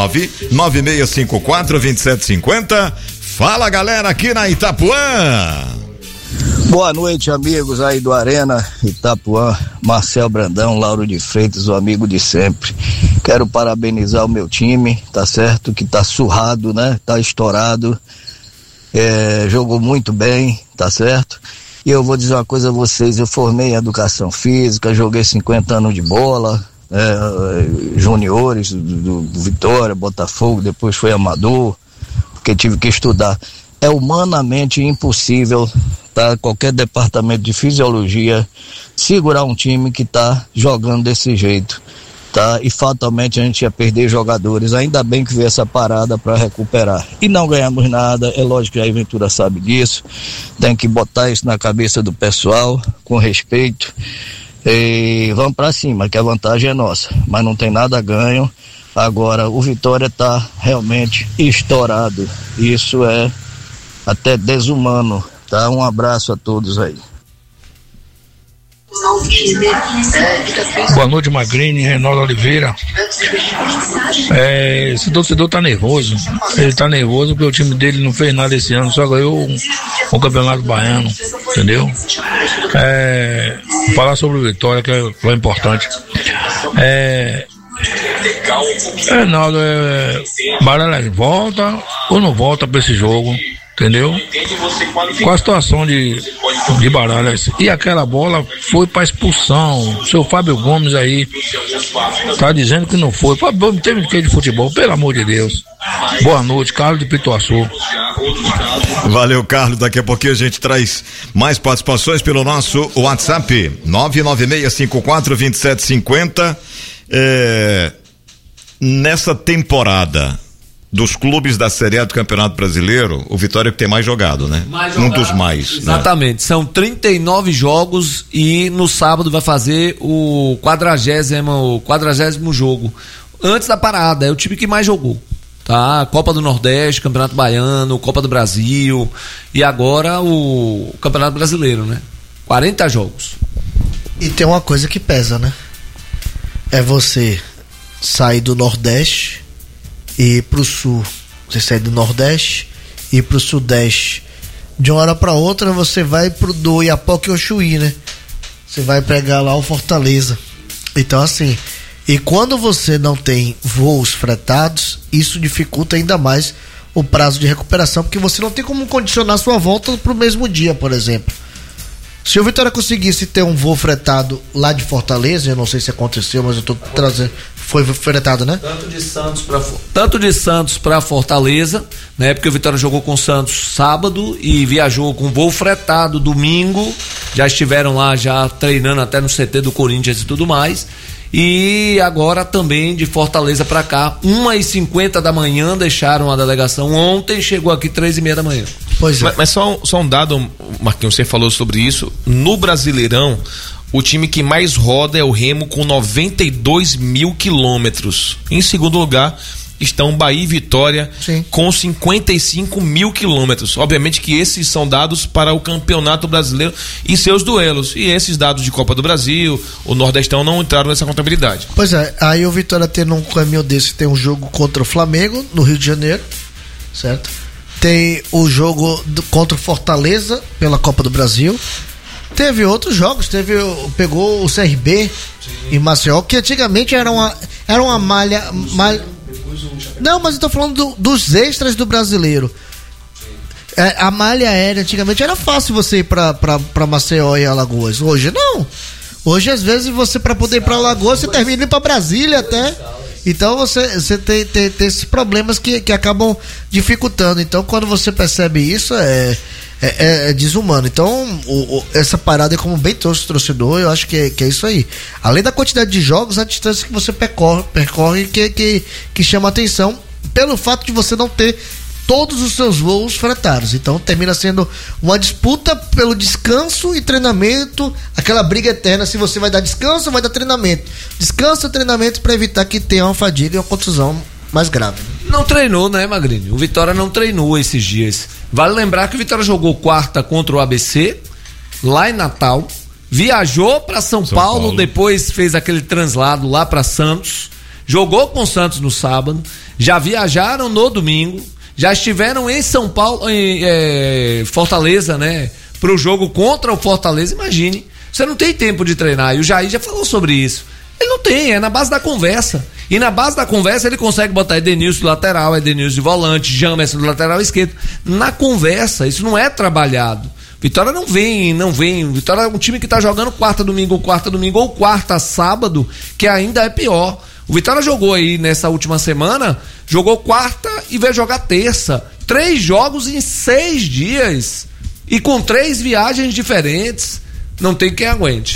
99654-2750. Fala, galera, aqui na Itapuã. Boa noite, amigos aí do Arena Itapuã, Marcel Brandão, Lauro de Freitas, o amigo de sempre. Quero parabenizar o meu time, tá certo? Que tá surrado, né? Tá estourado, jogou muito bem, tá certo? E eu vou dizer uma coisa a vocês, eu formei em educação física, joguei 50 anos de bola, juniores do Vitória, Botafogo, depois foi amador, porque tive que estudar. É humanamente impossível, tá? Qualquer departamento de fisiologia segurar um time que tá jogando desse jeito, tá? E fatalmente a gente ia perder jogadores, ainda bem que veio essa parada para recuperar. E não ganhamos nada, é lógico que a Ventura sabe disso, tem que botar isso na cabeça do pessoal, com respeito, e vamos para cima, que a vantagem é nossa, mas não tem nada ganho. Agora, o Vitória tá realmente estourado, isso é até desumano, tá? Um abraço a todos aí. Boa noite, Magrini, Reinaldo Oliveira. Esse torcedor tá nervoso. Ele tá nervoso porque o time dele não fez nada esse ano, só ganhou um campeonato baiano, entendeu? Falar sobre o Vitória, que é importante. Reinaldo, Baralhas volta ou não volta pra esse jogo? Entendeu? Com a situação de Baralhas. E aquela bola foi pra expulsão. O seu Fábio Gomes aí tá dizendo que não foi. Não teve que de futebol, pelo amor de Deus. Boa noite, Carlos de Pituaçu. Valeu, Carlos. Daqui a pouquinho a gente traz mais participações pelo nosso WhatsApp 996542750. Nessa temporada dos clubes da Série A do Campeonato Brasileiro, o Vitória que tem mais jogado, né? Um dos mais. Exatamente, né? São 39 jogos e no sábado vai fazer o 40º jogo. Antes da parada, é o time que mais jogou, tá? Copa do Nordeste, Campeonato Baiano, Copa do Brasil e agora o Campeonato Brasileiro, né? 40 jogos. E tem uma coisa que pesa, né? É você sair do Nordeste e ir pro Sul. Você sai do Nordeste e ir pro Sudeste. De uma hora pra outra você vai do Iapoque ao Chuí, né? Você vai pegar lá o Fortaleza. Então assim, e quando você não tem voos fretados, isso dificulta ainda mais o prazo de recuperação, porque você não tem como condicionar sua volta pro mesmo dia, por exemplo. Se o Vitória conseguisse ter um voo fretado lá de Fortaleza, eu não sei se aconteceu, mas eu tô trazendo. Foi fretado, né? Tanto de Santos para Fortaleza, né? Porque o Vitória jogou com o Santos sábado e viajou com voo fretado domingo. Já estiveram lá já treinando até no CT do Corinthians e tudo mais. E agora também de Fortaleza para cá, 1h50 da manhã, deixaram a delegação. Ontem chegou aqui 3h30 da manhã. Pois é. Mas só um dado, Marquinhos, você falou sobre isso. No Brasileirão, o time que mais roda é o Remo com 92 mil quilômetros. Em segundo lugar estão Bahia e Vitória, sim, com 55 mil quilômetros. Obviamente que esses são dados para o Campeonato Brasileiro e seus duelos. E esses dados de Copa do Brasil, o Nordestão não entraram nessa contabilidade. Pois é, aí o Vitória tendo um caminho desse, tem um jogo contra o Flamengo no Rio de Janeiro, certo? Tem o jogo contra o Fortaleza pela Copa do Brasil. Teve outros jogos, pegou o CRB, sim, em Maceió, que antigamente era uma malha. Não, mas eu tô falando dos extras do brasileiro. A malha aérea antigamente era fácil você ir pra Maceió e Alagoas. Hoje não. Hoje, às vezes, você, pra poder ir pra Alagoas, você termina indo pra Brasília até. Então você tem esses problemas que acabam dificultando. Então, quando você percebe isso, é desumano. Então, essa parada é como bem torcedor, eu acho que é isso aí. Além da quantidade de jogos, a distância que você percorre que chama atenção pelo fato de você não ter todos os seus voos fretados. Então termina sendo uma disputa pelo descanso e treinamento, aquela briga eterna, se você vai dar descanso ou vai dar treinamento. Descanso e treinamento para evitar que tenha uma fadiga e uma contusão mais grave. Não treinou, né, Magrini? O Vitória não treinou esses dias. Vale lembrar que o Vitória jogou quarta contra o ABC, lá em Natal, viajou para São Paulo, depois fez aquele translado lá para Santos, jogou com o Santos no sábado, já viajaram no domingo, já estiveram em São Paulo, em Fortaleza, né? Pro jogo contra o Fortaleza. Imagine, você não tem tempo de treinar. E o Jair já falou sobre isso. Ele não tem, é na base da conversa. E na base da conversa ele consegue botar Edenilson de lateral, Edenilson de volante, Jamerson do lateral esquerdo. Na conversa, isso não é trabalhado. Vitória não vem. Vitória é um time que tá jogando quarta, domingo ou quarta, sábado, que ainda é pior. O Vitória jogou aí nessa última semana, jogou quarta e veio jogar terça. 3 jogos em 6 dias. E com 3 viagens diferentes. Não tem quem aguente.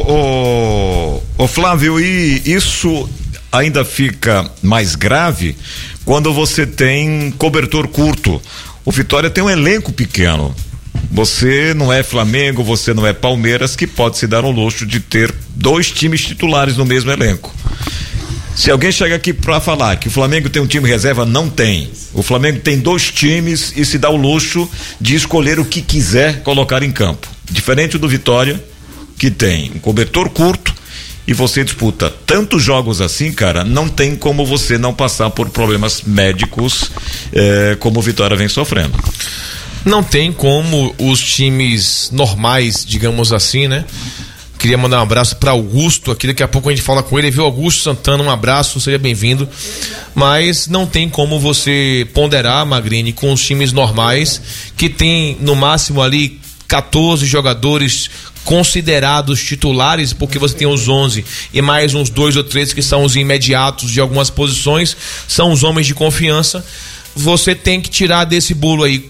Ô Flávio, e isso ainda fica mais grave quando você tem cobertor curto. O Vitória tem um elenco pequeno. Você não é Flamengo, você não é Palmeiras, que pode se dar o luxo de ter 2 times titulares no mesmo elenco. Se alguém chega aqui para falar que o Flamengo tem um time reserva, não tem. O Flamengo tem 2 times e se dá o luxo de escolher o que quiser colocar em campo. Diferente do Vitória, que tem um cobertor curto e você disputa tantos jogos assim, cara, não tem como você não passar por problemas médicos como o Vitória vem sofrendo. Não tem como os times normais, digamos assim, né? Queria mandar um abraço para Augusto aqui, daqui a pouco a gente fala com ele, viu? Augusto Santana, um abraço, seja bem-vindo. Mas não tem como você ponderar, Magrini, com os times normais, que tem no máximo ali 14 jogadores considerados titulares, porque você tem os 11 e mais uns 2 ou 3 que são os imediatos de algumas posições, são os homens de confiança. Você tem que tirar desse bolo aí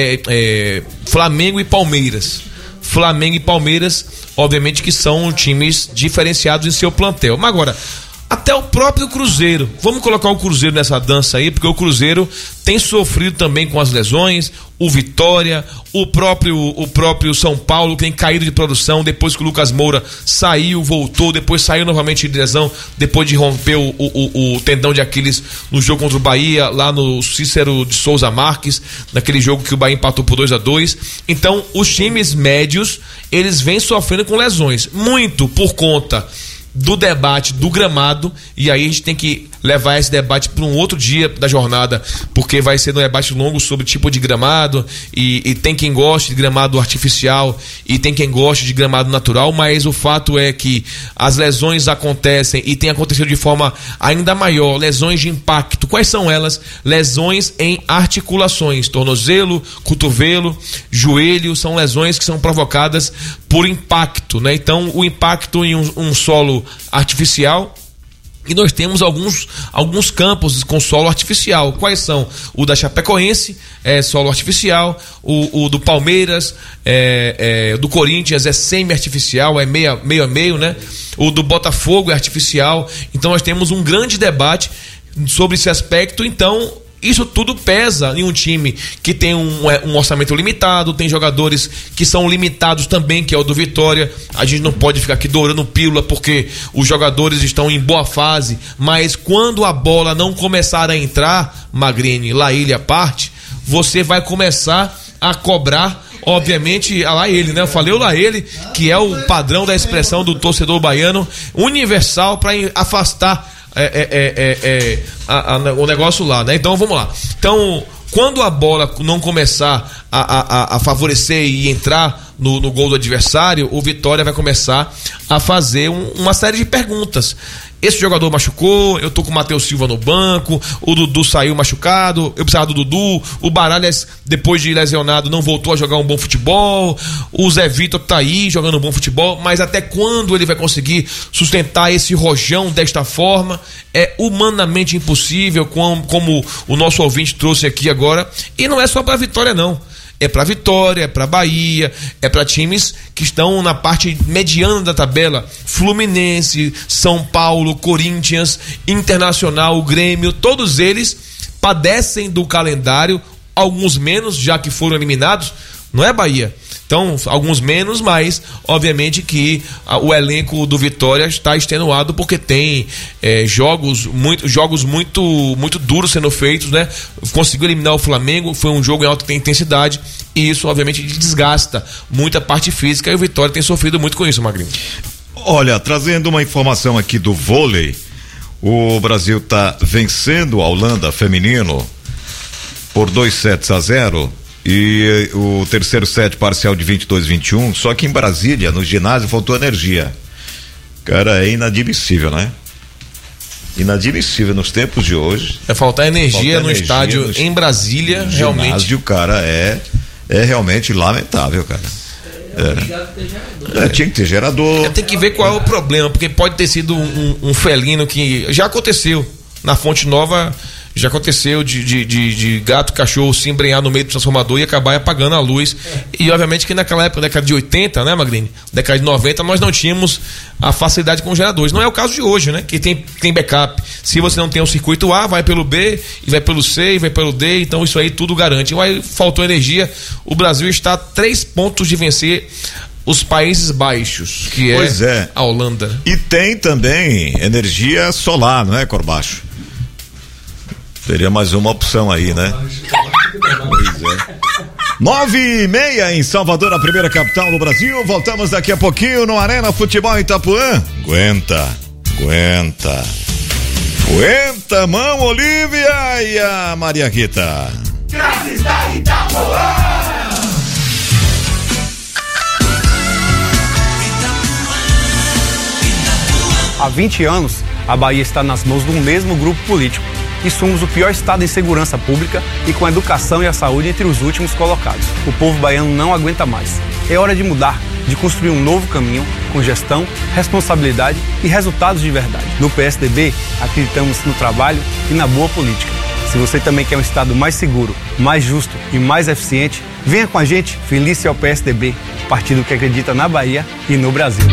Flamengo e Palmeiras. Flamengo e Palmeiras, obviamente que são times diferenciados em seu plantel. Mas agora, até o próprio Cruzeiro, vamos colocar o Cruzeiro nessa dança aí, porque o Cruzeiro tem sofrido também com as lesões, o Vitória, o próprio São Paulo, que tem caído de produção depois que o Lucas Moura saiu, voltou, depois saiu novamente de lesão, depois de romper o tendão de Aquiles no jogo contra o Bahia, lá no Cícero de Souza Marques, naquele jogo que o Bahia empatou por 2-2. Então, os times médios, eles vêm sofrendo com lesões, muito por conta do debate do gramado, e aí a gente tem que levar esse debate para um outro dia da jornada, porque vai ser um debate longo sobre tipo de gramado, e tem quem goste de gramado artificial e tem quem goste de gramado natural, mas o fato é que as lesões acontecem e tem acontecido de forma ainda maior, lesões de impacto. Quais são elas? Lesões em articulações, tornozelo, cotovelo, joelho, são lesões que são provocadas por impacto, né? Então, o impacto em um solo artificial, e nós temos alguns campos com solo artificial. Quais são? O da Chapecoense é solo artificial, o do Palmeiras, do Corinthians é semi-artificial, é meio a meio, né? O do Botafogo é artificial. Então nós temos um grande debate sobre esse aspecto. Então isso tudo pesa em um time que tem um orçamento limitado, tem jogadores que são limitados também, que é o do Vitória. A gente não pode ficar aqui dourando pílula, porque os jogadores estão em boa fase, mas quando a bola não começar a entrar, Magrini, Laíle à parte, você vai começar a cobrar, obviamente, lá ele, né? Eu falei o Laíle, que é o padrão da expressão do torcedor baiano, universal, para afastar o negócio lá, né? Então vamos lá. Então, quando a bola não começar a favorecer e entrar no gol do adversário, o Vitória vai começar a fazer uma série de perguntas. Esse jogador machucou, eu tô com o Matheus Silva no banco, o Dudu saiu machucado, eu precisava do Dudu, o Baralhas, depois de lesionado, não voltou a jogar um bom futebol, o Zé Vitor tá aí jogando um bom futebol, mas até quando ele vai conseguir sustentar esse rojão desta forma? É humanamente impossível, como o nosso ouvinte trouxe aqui agora, e não é só pra Vitória não. É para Vitória, é para Bahia, é para times que estão na parte mediana da tabela. Fluminense, São Paulo, Corinthians, Internacional, Grêmio, todos eles padecem do calendário, alguns menos, já que foram eliminados, não é, Bahia? Então, alguns menos, mas obviamente que o elenco do Vitória está extenuado porque tem jogos muito duros sendo feitos, né? Conseguiu eliminar o Flamengo, foi um jogo em alta intensidade, e isso obviamente desgasta muita parte física, e o Vitória tem sofrido muito com isso, Magrinho. Olha, trazendo uma informação aqui do vôlei, o Brasil está vencendo a Holanda feminino por 2-0, e o terceiro set parcial de 22-21, só que em Brasília, no ginásio, faltou energia. Cara, é inadmissível, né? Inadmissível nos tempos de hoje. Faltar energia no estádio em Brasília, realmente. O ginásio, cara, é é realmente lamentável, cara. Tinha que ter gerador. Tem que ver qual é o problema, porque pode ter sido um felino que já aconteceu na Fonte Nova. Já aconteceu de gato, cachorro se embrenhar no meio do transformador e acabar apagando a luz. E obviamente que naquela época, década de 80, né, Magrini? Década de 90, nós não tínhamos a facilidade com os geradores. Não é o caso de hoje, né? Que tem backup. Se você não tem o circuito A, vai pelo B, e vai pelo C, e vai pelo D. Então isso aí tudo garante. Mas faltou energia. O Brasil está a 3 pontos de vencer os Países Baixos, que é a Holanda. E tem também energia solar, não é, Corbacho? Seria mais uma opção aí, né? Pois é. 9:30 em Salvador, a primeira capital do Brasil. Voltamos daqui a pouquinho no Arena Futebol Itapuã. Aguenta, mão, Olívia e a Maria Rita. Craques da Itapuã. Há 20 anos, a Bahia está nas mãos do mesmo grupo político e somos o pior estado em segurança pública e com a educação e a saúde entre os últimos colocados. O povo baiano não aguenta mais. É hora de mudar, de construir um novo caminho com gestão, responsabilidade e resultados de verdade. No PSDB, acreditamos no trabalho e na boa política. Se você também quer um estado mais seguro, mais justo e mais eficiente, venha com a gente, feliz ao PSDB, partido que acredita na Bahia e no Brasil.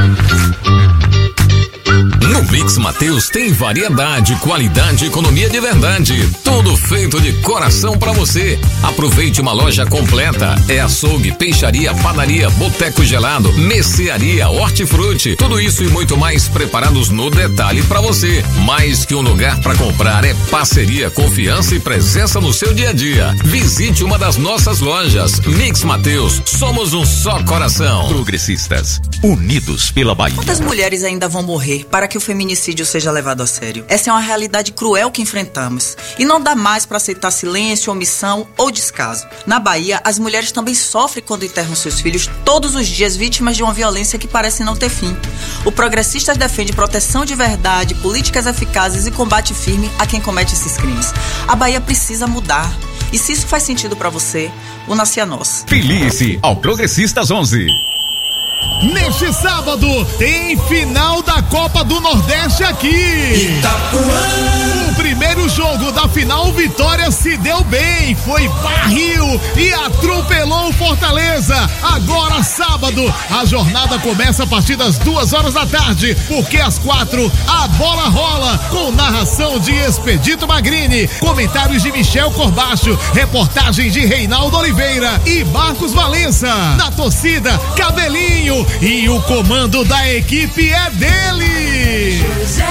No Mix Mateus tem variedade, qualidade e economia de verdade. Tudo feito de coração pra você. Aproveite uma loja completa. É açougue, peixaria, padaria, boteco gelado, mercearia, hortifruti. Tudo isso e muito mais preparados no detalhe pra você. Mais que um lugar pra comprar, é parceria, confiança e presença no seu dia a dia. Visite uma das nossas lojas. Mix Mateus, somos um só coração. Progressistas, unidos pela Bahia. Quantas mulheres ainda vão morrer para que o feminicídio seja levado a sério? Essa é uma realidade cruel que enfrentamos. E não dá mais para aceitar silêncio, omissão ou descaso. Na Bahia, as mulheres também sofrem quando enterram seus filhos todos os dias, vítimas de uma violência que parece não ter fim. O Progressistas defende proteção de verdade, políticas eficazes e combate firme a quem comete esses crimes. A Bahia precisa mudar. E se isso faz sentido para você, una-se a nós. Filie-se ao Progressistas 11. Neste sábado tem final da Copa do Nordeste aqui. Itapuã. O primeiro jogo da final, Vitória se deu bem, foi barril e atropelou o Fortaleza. Agora sábado, a jornada começa a partir das 2h da tarde, porque às 4 a bola rola, com narração de Expedito Magrini, comentários de Michel Corbacho, reportagens de Reinaldo Oliveira e Marcos Valença. Na torcida, Cabelinho. E o comando da equipe é dele, José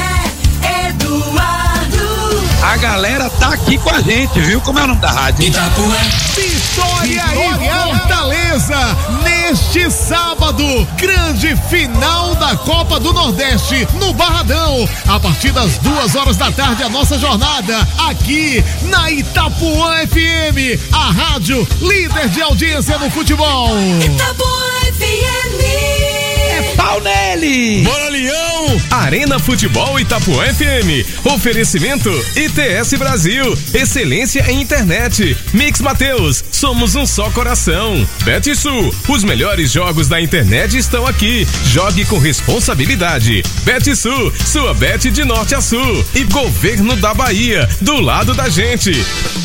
Eduardo. A galera tá aqui com a gente, viu? Como é o nome da rádio? Itapuã. Vitória e Fortaleza, neste sábado, grande final da Copa do Nordeste, no Barradão, a partir das 2h da tarde, a nossa jornada, aqui na Itapuã FM, a rádio líder de audiência no futebol. Itapuã FM. Pau nele! Bora, Leão! Arena Futebol Itapuã FM. Oferecimento ITS Brasil. Excelência em internet. Mix Mateus. Somos um só coração. BetSul. Os melhores jogos da internet estão aqui. Jogue com responsabilidade. BetSul. Sua bet de norte a sul. E Governo da Bahia. Do lado da gente.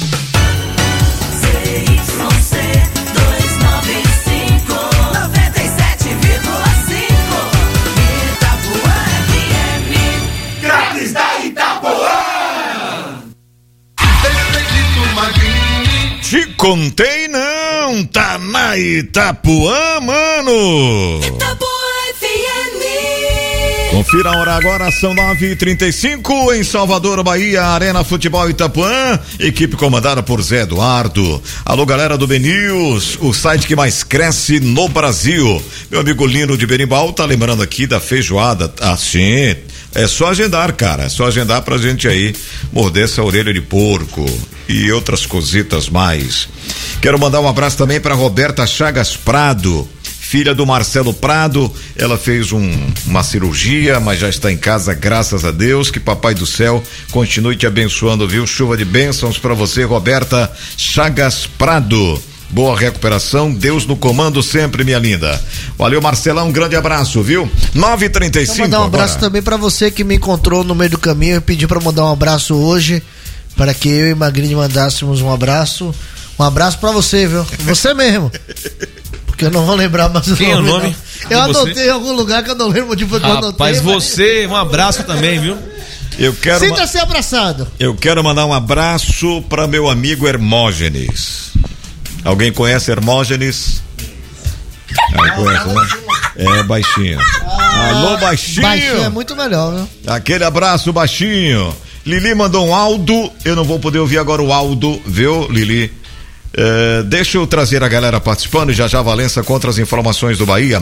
Te contei não, tá na Itapuã, mano. Itapuã FM. Confira a hora agora, são 9h35 em Salvador, Bahia, Arena Futebol Itapuã, equipe comandada por Zé Eduardo. Alô, galera do BNews, o site que mais cresce no Brasil. Meu amigo Lino de Berimbau tá lembrando aqui da feijoada, assim. É só agendar, cara, é só agendar pra gente aí morder essa orelha de porco e outras cositas mais. Quero mandar um abraço também pra Roberta Chagas Prado, filha do Marcelo Prado. Ela fez uma cirurgia, mas já está em casa, graças a Deus. Que Papai do Céu continue te abençoando, viu? Chuva de bênçãos pra você, Roberta Chagas Prado. Boa recuperação, Deus no comando sempre, minha linda. Valeu, Marcelão, um grande abraço, viu? 9h35. Vou mandar um abraço também pra você que me encontrou no meio do caminho e pediu pra mandar um abraço hoje, para que eu e Magrini mandássemos um abraço. Um abraço pra você, viu? Você mesmo. Porque eu não vou lembrar mais o Quem nome. é o nome? Eu anotei em algum lugar que eu não lembro de quando eu anotei. Mas você, um abraço também, viu? Sinta-se abraçado. Eu quero mandar um abraço para meu amigo Hermógenes. Alguém conhece Hermógenes? Conhece, né? É baixinho. Alô, baixinho. Baixinho é muito melhor, né? Aquele abraço, baixinho. Lili mandou um áudio. Eu não vou poder ouvir agora o áudio, viu, Lili? Deixa eu trazer a galera participando. Já Valença contra as informações do Bahia.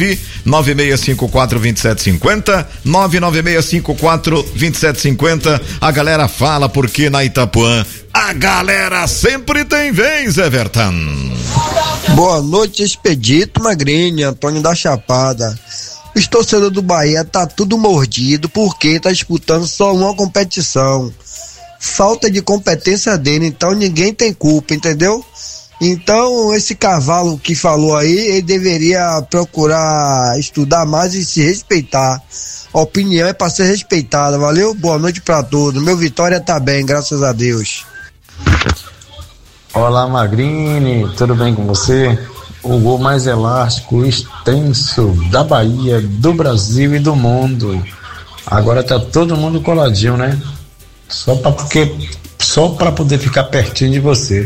996542750 996542750. A galera fala porque na Itapuã a galera sempre tem vez, Everton. Boa noite, Expedito, Magrini, Antônio da Chapada. Os torcedores do Bahia tá tudo mordido porque tá disputando só uma competição. Falta de competência dele, então ninguém tem culpa, entendeu? Então esse cavalo que falou aí, ele deveria procurar estudar mais e se respeitar. A opinião é para ser respeitada, valeu? Boa noite para todos. Meu Vitória tá bem, graças a Deus. Olá, Magrini, tudo bem com você? O gol mais elástico, extenso da Bahia, do Brasil e do mundo. Agora tá todo mundo coladinho, né? Só para poder ficar pertinho de você.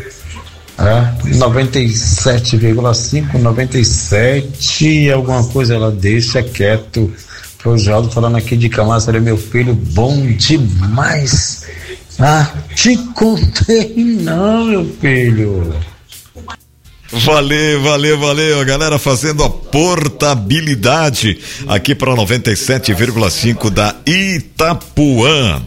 97,5, 97, alguma coisa ela deixa quieto. O Geraldo falando aqui de Camaço, ele é meu filho, bom demais. Te contei não, meu filho. Valeu, a galera fazendo a portabilidade aqui para 97,5 da Itapuã.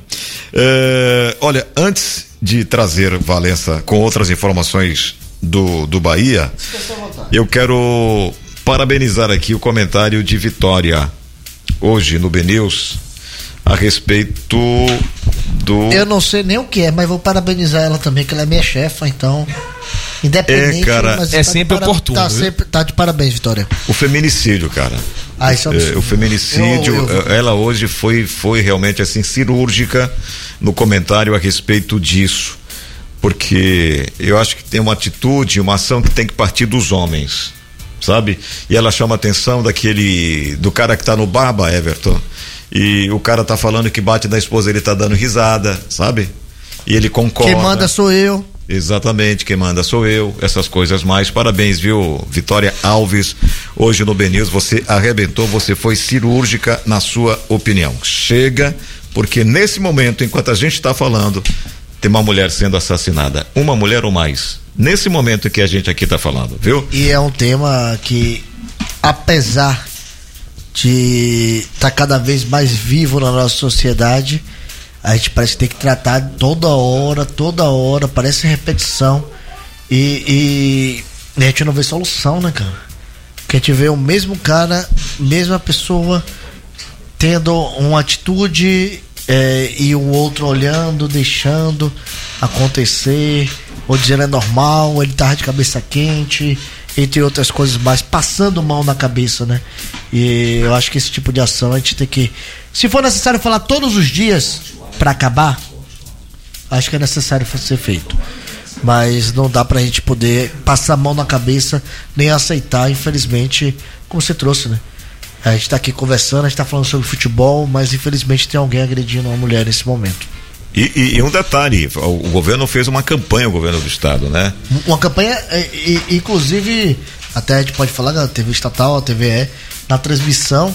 Olha, antes de trazer Valença com outras informações do Bahia, eu quero parabenizar aqui o comentário de Vitória hoje no BNews a respeito do... Eu não sei nem o que é, mas vou parabenizar ela também, que ela é minha chefa, então independente, cara, mas é sempre oportuno, tá de parabéns, Vitória. O feminicídio, cara. Isso é absurdo. O feminicídio, ela hoje foi realmente assim cirúrgica no comentário a respeito disso, porque eu acho que tem uma atitude, uma ação que tem que partir dos homens, sabe? E ela chama a atenção do cara que tá no baba, Everton, e o cara tá falando que bate na esposa, ele tá dando risada, sabe? E ele concorda. Quem manda sou eu. Exatamente, quem manda sou eu, essas coisas mais. Parabéns, viu, Vitória Alves, hoje no BNews você arrebentou, você foi cirúrgica na sua opinião. Chega, porque nesse momento, enquanto a gente está falando, tem uma mulher sendo assassinada, uma mulher ou mais, nesse momento que a gente aqui está falando, viu? E é um tema que, apesar de estar cada vez mais vivo na nossa sociedade, a gente parece que tem que tratar toda hora, parece repetição e a gente não vê solução, né, cara? Porque a gente vê o mesmo cara, mesma pessoa tendo uma atitude e o outro olhando, deixando acontecer, ou dizendo é normal, ele tá de cabeça quente, entre outras coisas mais, passando mão na cabeça, né? E eu acho que esse tipo de ação a gente tem que, se for necessário falar todos os dias pra acabar, acho que é necessário ser feito, mas não dá pra gente poder passar a mão na cabeça nem aceitar, infelizmente, como você trouxe, né? A gente tá aqui conversando, a gente tá falando sobre futebol, mas infelizmente tem alguém agredindo uma mulher nesse momento. E um detalhe, o governo fez uma campanha, o governo do estado, né? Uma campanha, inclusive, até a gente pode falar da TV estatal, a TVE, na transmissão,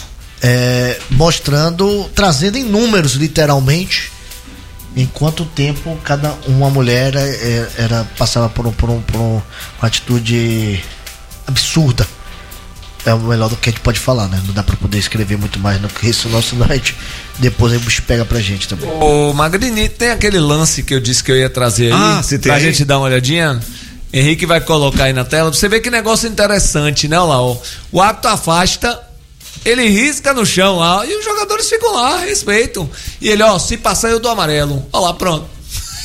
mostrando, trazendo em números, literalmente, em quanto tempo cada uma mulher passava por uma atitude absurda. É o melhor do que a gente pode falar, né? Não dá pra poder escrever muito mais do que isso, senão a gente depois o bicho pega pra gente também. Ô Magrini, tem aquele lance que eu disse que eu ia trazer aí, pra gente dar uma olhadinha. Henrique vai colocar aí na tela, pra você ver que negócio interessante, né? Olha lá, ó. O árbitro afasta, ele risca no chão lá, e os jogadores ficam lá, respeitam. E ele, ó, se passar eu dou amarelo. Olha lá, pronto.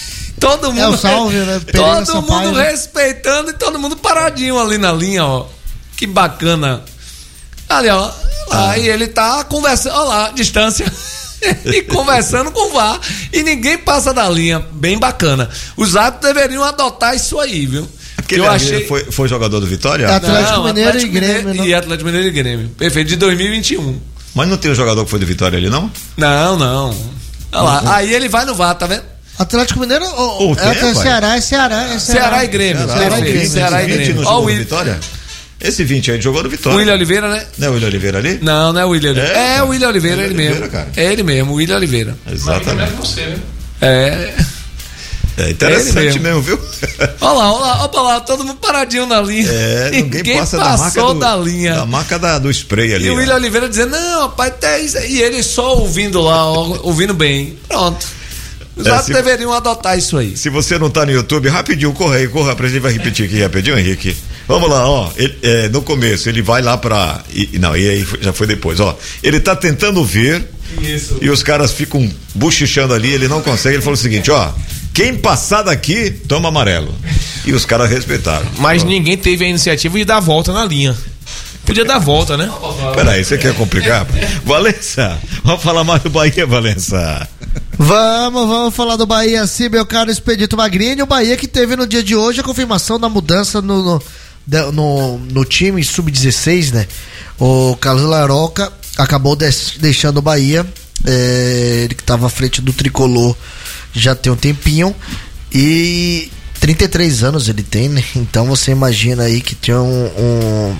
Todo mundo. É o salve, né? Pereira Todo Sampaio, mundo né? respeitando e todo mundo paradinho ali na linha, ó. Que bacana. Ali, ó. Aí ele tá conversando, ó lá, distância. E conversando com o VAR. E ninguém passa da linha. Bem bacana. Os árbitros deveriam adotar isso aí, viu? Aquele eu achei. Foi jogador do Vitória? Atlético Mineiro e Grêmio, E Atlético Mineiro e Grêmio. Perfeito, de 2021. Mas não tem um jogador que foi do Vitória ali, não? Não. Olha lá. Aí ele vai no VAR, tá vendo? Atlético Mineiro Ceará Ceará e Grêmio. Ceará e Grêmio. Ó, o Vitória? Esse 20 aí jogou no Vitória. O William Oliveira, né? Não é o William Oliveira ali? Não é o William Oliveira. É o William Oliveira, ele mesmo. Cara. É ele mesmo, o William Oliveira. Exatamente. É interessante mesmo, viu? Olha lá, todo mundo paradinho na linha. Ninguém passa da linha. Da marca do spray ali. E o William Oliveira dizendo, não, rapaz, até isso. E ele só ouvindo lá, ouvindo bem. Pronto. Os árbitros deveriam adotar isso aí. Se você não tá no YouTube, rapidinho, corra pra gente vai repetir aqui rapidinho, Henrique. Vamos lá, ó. No começo, ele vai lá e aí já foi depois, ó. Ele tá tentando ver. Isso. E os caras ficam buchichando ali, ele não consegue. Ele falou o seguinte, ó. Quem passar daqui, toma amarelo. E os caras respeitaram. Mas ninguém teve a iniciativa de dar a volta na linha. Podia dar a volta, né? Peraí, você quer complicar? Valença, vamos falar mais do Bahia, Valença. Vamos falar do Bahia, sim, meu caro Expedito Magrini. O Bahia que teve no dia de hoje a confirmação da mudança no time sub-16, né? O Carlos Laroca acabou deixando o Bahia, ele que estava à frente do Tricolor já tem um tempinho e 33 anos ele tem, né? Então você imagina aí que tinha um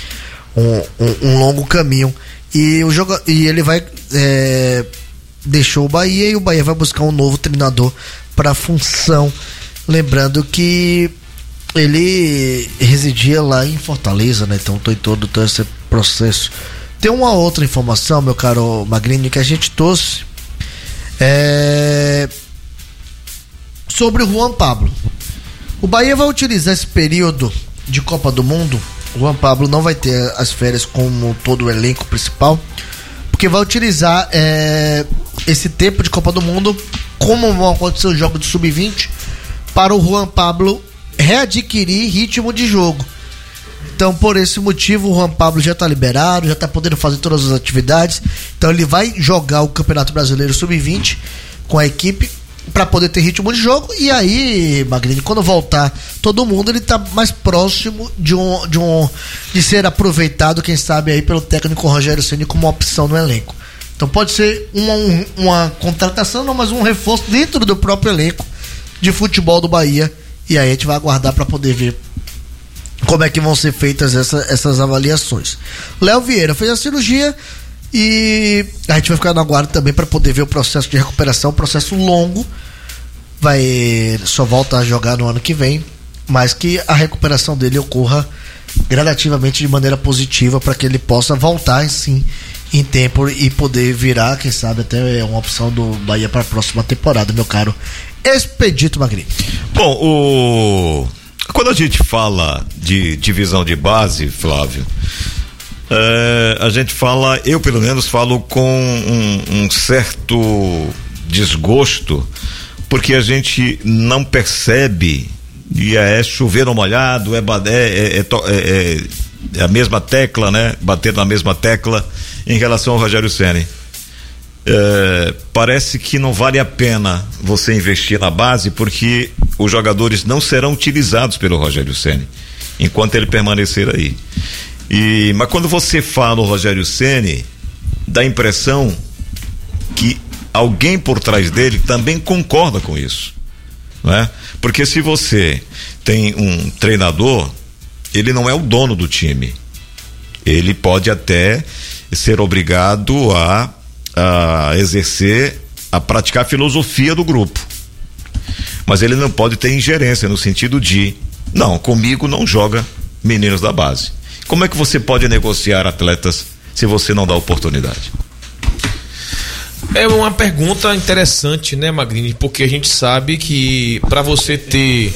longo caminho e ele vai deixou o Bahia e o Bahia vai buscar um novo treinador para a função, lembrando que ele residia lá em Fortaleza, né? Então tô em todo esse processo. Tem uma outra informação, meu caro Magrini, que a gente trouxe sobre o Juan Pablo. O Bahia vai utilizar esse período de Copa do Mundo. O Juan Pablo não vai ter as férias como todo o elenco principal, porque vai utilizar esse tempo de Copa do Mundo, como vão acontecer os jogos de sub-20, para o Juan Pablo readquirir ritmo de jogo. Então, por esse motivo, o Juan Pablo já está liberado, já está podendo fazer todas as atividades. Então, ele vai jogar o Campeonato Brasileiro Sub-20 com a equipe para poder ter ritmo de jogo. E aí, Magrini, quando voltar todo mundo, ele está mais próximo de ser aproveitado, quem sabe, aí pelo técnico Rogério Ceni como uma opção no elenco. Então, pode ser uma contratação, não, mas um reforço dentro do próprio elenco de futebol do Bahia. E aí a gente vai aguardar para poder ver como é que vão ser feitas essas avaliações. Léo Vieira fez a cirurgia e a gente vai ficar no aguardo também para poder ver o processo de recuperação, um processo longo. Só volta a jogar no ano que vem, mas que a recuperação dele ocorra gradativamente de maneira positiva para que ele possa voltar sim em tempo e poder virar, quem sabe, até uma opção do Bahia para a próxima temporada, meu caro Expedito Magrini. Bom, quando a gente fala de divisão de base, Flávio, a gente fala, eu pelo menos falo com um certo desgosto, porque a gente não percebe, e é chover no molhado, é a mesma tecla, né? Bater na mesma tecla em relação ao Rogério Ceni. Parece que não vale a pena você investir na base, porque os jogadores não serão utilizados pelo Rogério Ceni enquanto ele permanecer aí. Mas quando você fala no Rogério Ceni, dá a impressão que alguém por trás dele também concorda com isso, não é? Porque se você tem um treinador, ele não é o dono do time, ele pode até ser obrigado a exercer, a praticar a filosofia do grupo, mas ele não pode ter ingerência no sentido de, não, comigo não joga meninos da base. Como é que você pode negociar atletas se você não dá oportunidade? É uma pergunta interessante, né, Magrini? Porque a gente sabe que para você ter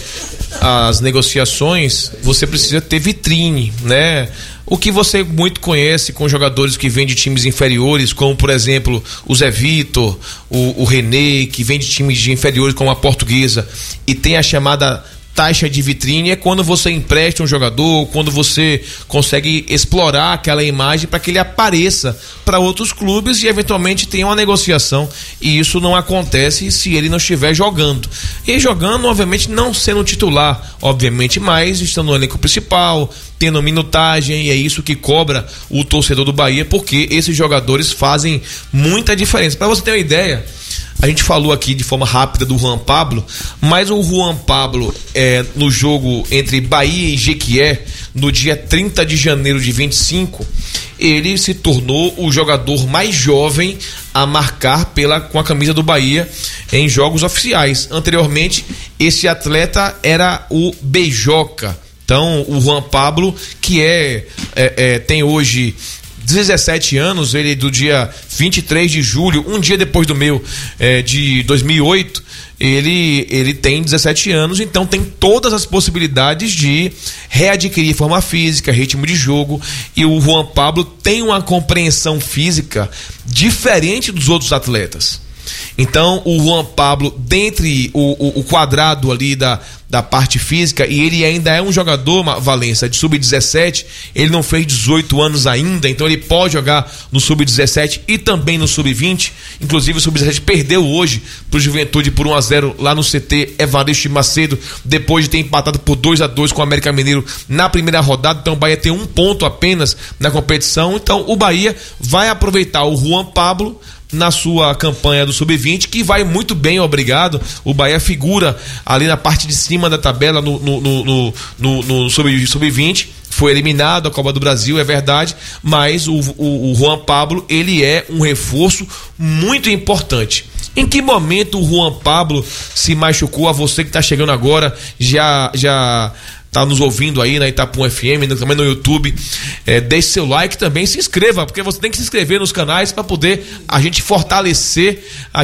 as negociações, você precisa ter vitrine, né? O que você muito conhece com jogadores que vêm de times inferiores, como por exemplo o Zé Vitor, o René, que vem de times de inferiores como a Portuguesa, e tem a chamada taxa de vitrine, é quando você empresta um jogador, quando você consegue explorar aquela imagem para que ele apareça para outros clubes e eventualmente tenha uma negociação, e isso não acontece se ele não estiver jogando. E jogando, obviamente, não sendo titular, obviamente, mas estando no elenco principal, tendo minutagem, e é isso que cobra o torcedor do Bahia, porque esses jogadores fazem muita diferença. Para você ter uma ideia, a gente falou aqui de forma rápida do Juan Pablo, mas o Juan Pablo, no jogo entre Bahia e Jequié, no dia 30 de janeiro de 25, ele se tornou o jogador mais jovem a marcar com a camisa do Bahia em jogos oficiais. Anteriormente, esse atleta era o Beijoca. Então, o Juan Pablo, que tem hoje 17 anos, ele do dia 23 de julho, um dia depois do meu, de 2008, ele tem 17 anos, então tem todas as possibilidades de readquirir forma física, ritmo de jogo, e o Juan Pablo tem uma compreensão física diferente dos outros atletas. Então o Juan Pablo, dentre o quadrado ali da parte física, e ele ainda é um jogador, Valença, de sub-17, ele não fez 18 anos ainda, então ele pode jogar no sub-17 e também no sub-20, inclusive o sub-17 perdeu hoje pro Juventude por 1-0 lá no CT Evaristo Macedo, depois de ter empatado por 2-2 com o América Mineiro na primeira rodada. Então o Bahia tem 1 ponto apenas na competição, então o Bahia vai aproveitar o Juan Pablo na sua campanha do Sub-20, que vai muito bem, obrigado. O Bahia figura ali na parte de cima da tabela no Sub-20, foi eliminado da Copa do Brasil, é verdade, mas o Juan Pablo, ele é um reforço muito importante. Em que momento o Juan Pablo se machucou? A você que está chegando agora, já tá nos ouvindo aí na Itapuã FM, também no YouTube, deixe seu like também, se inscreva, porque você tem que se inscrever nos canais para poder a gente fortalecer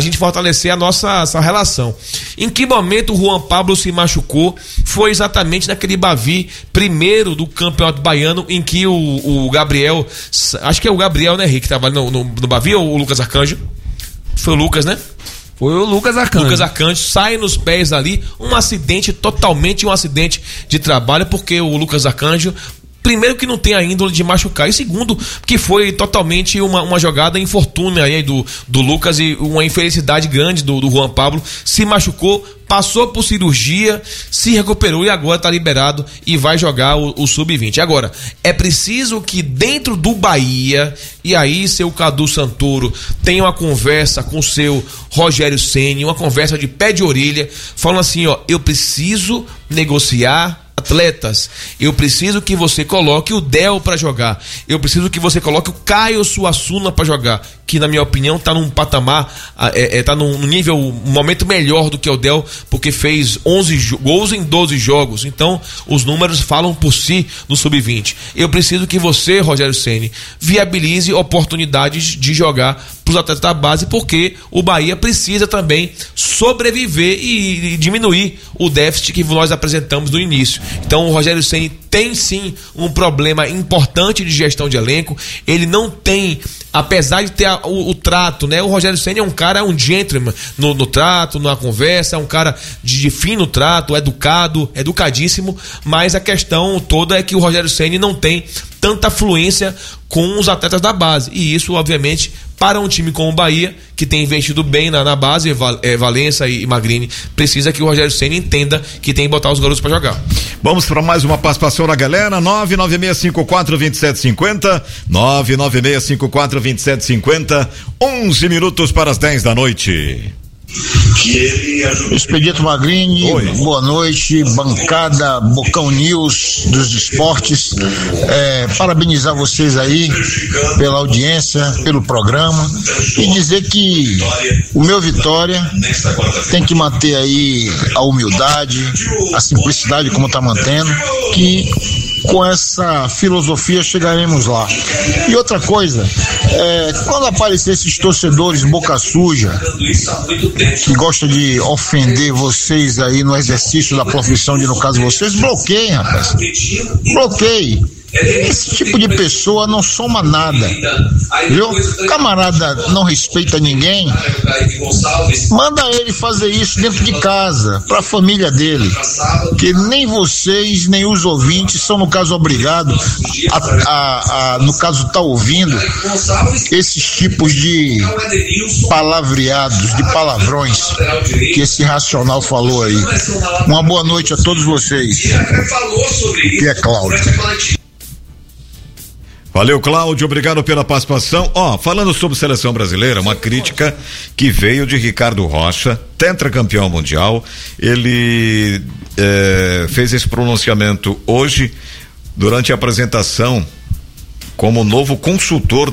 a nossa relação. Em que momento o Juan Pablo se machucou? Foi exatamente naquele Bavi primeiro do Campeonato Baiano, em que o Gabriel, acho que é o Gabriel, né, Henrique, que tava no Bavi, ou o Lucas Arcanjo? Foi o Lucas, né? Foi o Lucas Arcanjo. Lucas Arcanjo sai nos pés ali, totalmente um acidente de trabalho, porque o Lucas Arcanjo, primeiro que não tem a índole de machucar, e segundo que foi totalmente uma jogada infortúnia aí do Lucas, e uma infelicidade grande do Juan Pablo. Se machucou, passou por cirurgia, se recuperou e agora está liberado e vai jogar o Sub-20. Agora, é preciso que dentro do Bahia, e aí seu Cadu Santoro tenha uma conversa com o seu Rogério Ceni, uma conversa de pé de orelha, falando assim, eu preciso negociar atletas, eu preciso que você coloque o Del para jogar, eu preciso que você coloque o Caio Suassuna para jogar, que na minha opinião tá num patamar, tá num nível, um momento melhor do que o Del, porque fez 11 gols em 12 jogos, então os números falam por si no Sub-20. Eu preciso que você, Rogério Ceni, viabilize oportunidades de jogar para os atletas da base, porque o Bahia precisa também sobreviver e diminuir o déficit que nós apresentamos no início. Então o Rogério Ceni tem sim um problema importante de gestão de elenco. Ele não tem, apesar de ter o trato, né? O Rogério Ceni é um cara, um gentleman no trato, na conversa, é um cara de fino trato, educadíssimo, mas a questão toda é que o Rogério Ceni não tem tanta fluência com os atletas da base, e isso obviamente para um time como o Bahia, que tem investido bem na base, Valença e Magrini, precisa que o Rogério Ceni entenda que tem que botar os garotos para jogar. Vamos para mais uma participação da galera, 996542750, 996542750, 11 minutos para as 10 da noite. Expedito Magrini, boa noite, bancada Bocão News dos esportes, parabenizar vocês aí pela audiência, pelo programa, e dizer que o meu Vitória tem que manter aí a humildade, a simplicidade como está mantendo, que com essa filosofia chegaremos lá. E outra coisa, Quando aparecer esses torcedores boca suja, que gostam de ofender vocês aí no exercício da profissão de, no caso vocês, bloqueiem, rapaz. Bloqueie. Esse tipo de pessoa não soma nada, viu? Camarada não respeita ninguém, manda ele fazer isso dentro de casa, pra família dele, que nem vocês, nem os ouvintes são, no caso, obrigados no caso, tá ouvindo esses tipos de palavreados, de palavrões que esse racional falou aí. Uma boa noite a todos vocês. Que é Cláudio. Valeu, Cláudio, obrigado pela participação. Falando sobre seleção brasileira, uma crítica que veio de Ricardo Rocha, tetracampeão mundial. Ele fez esse pronunciamento hoje durante a apresentação como novo consultor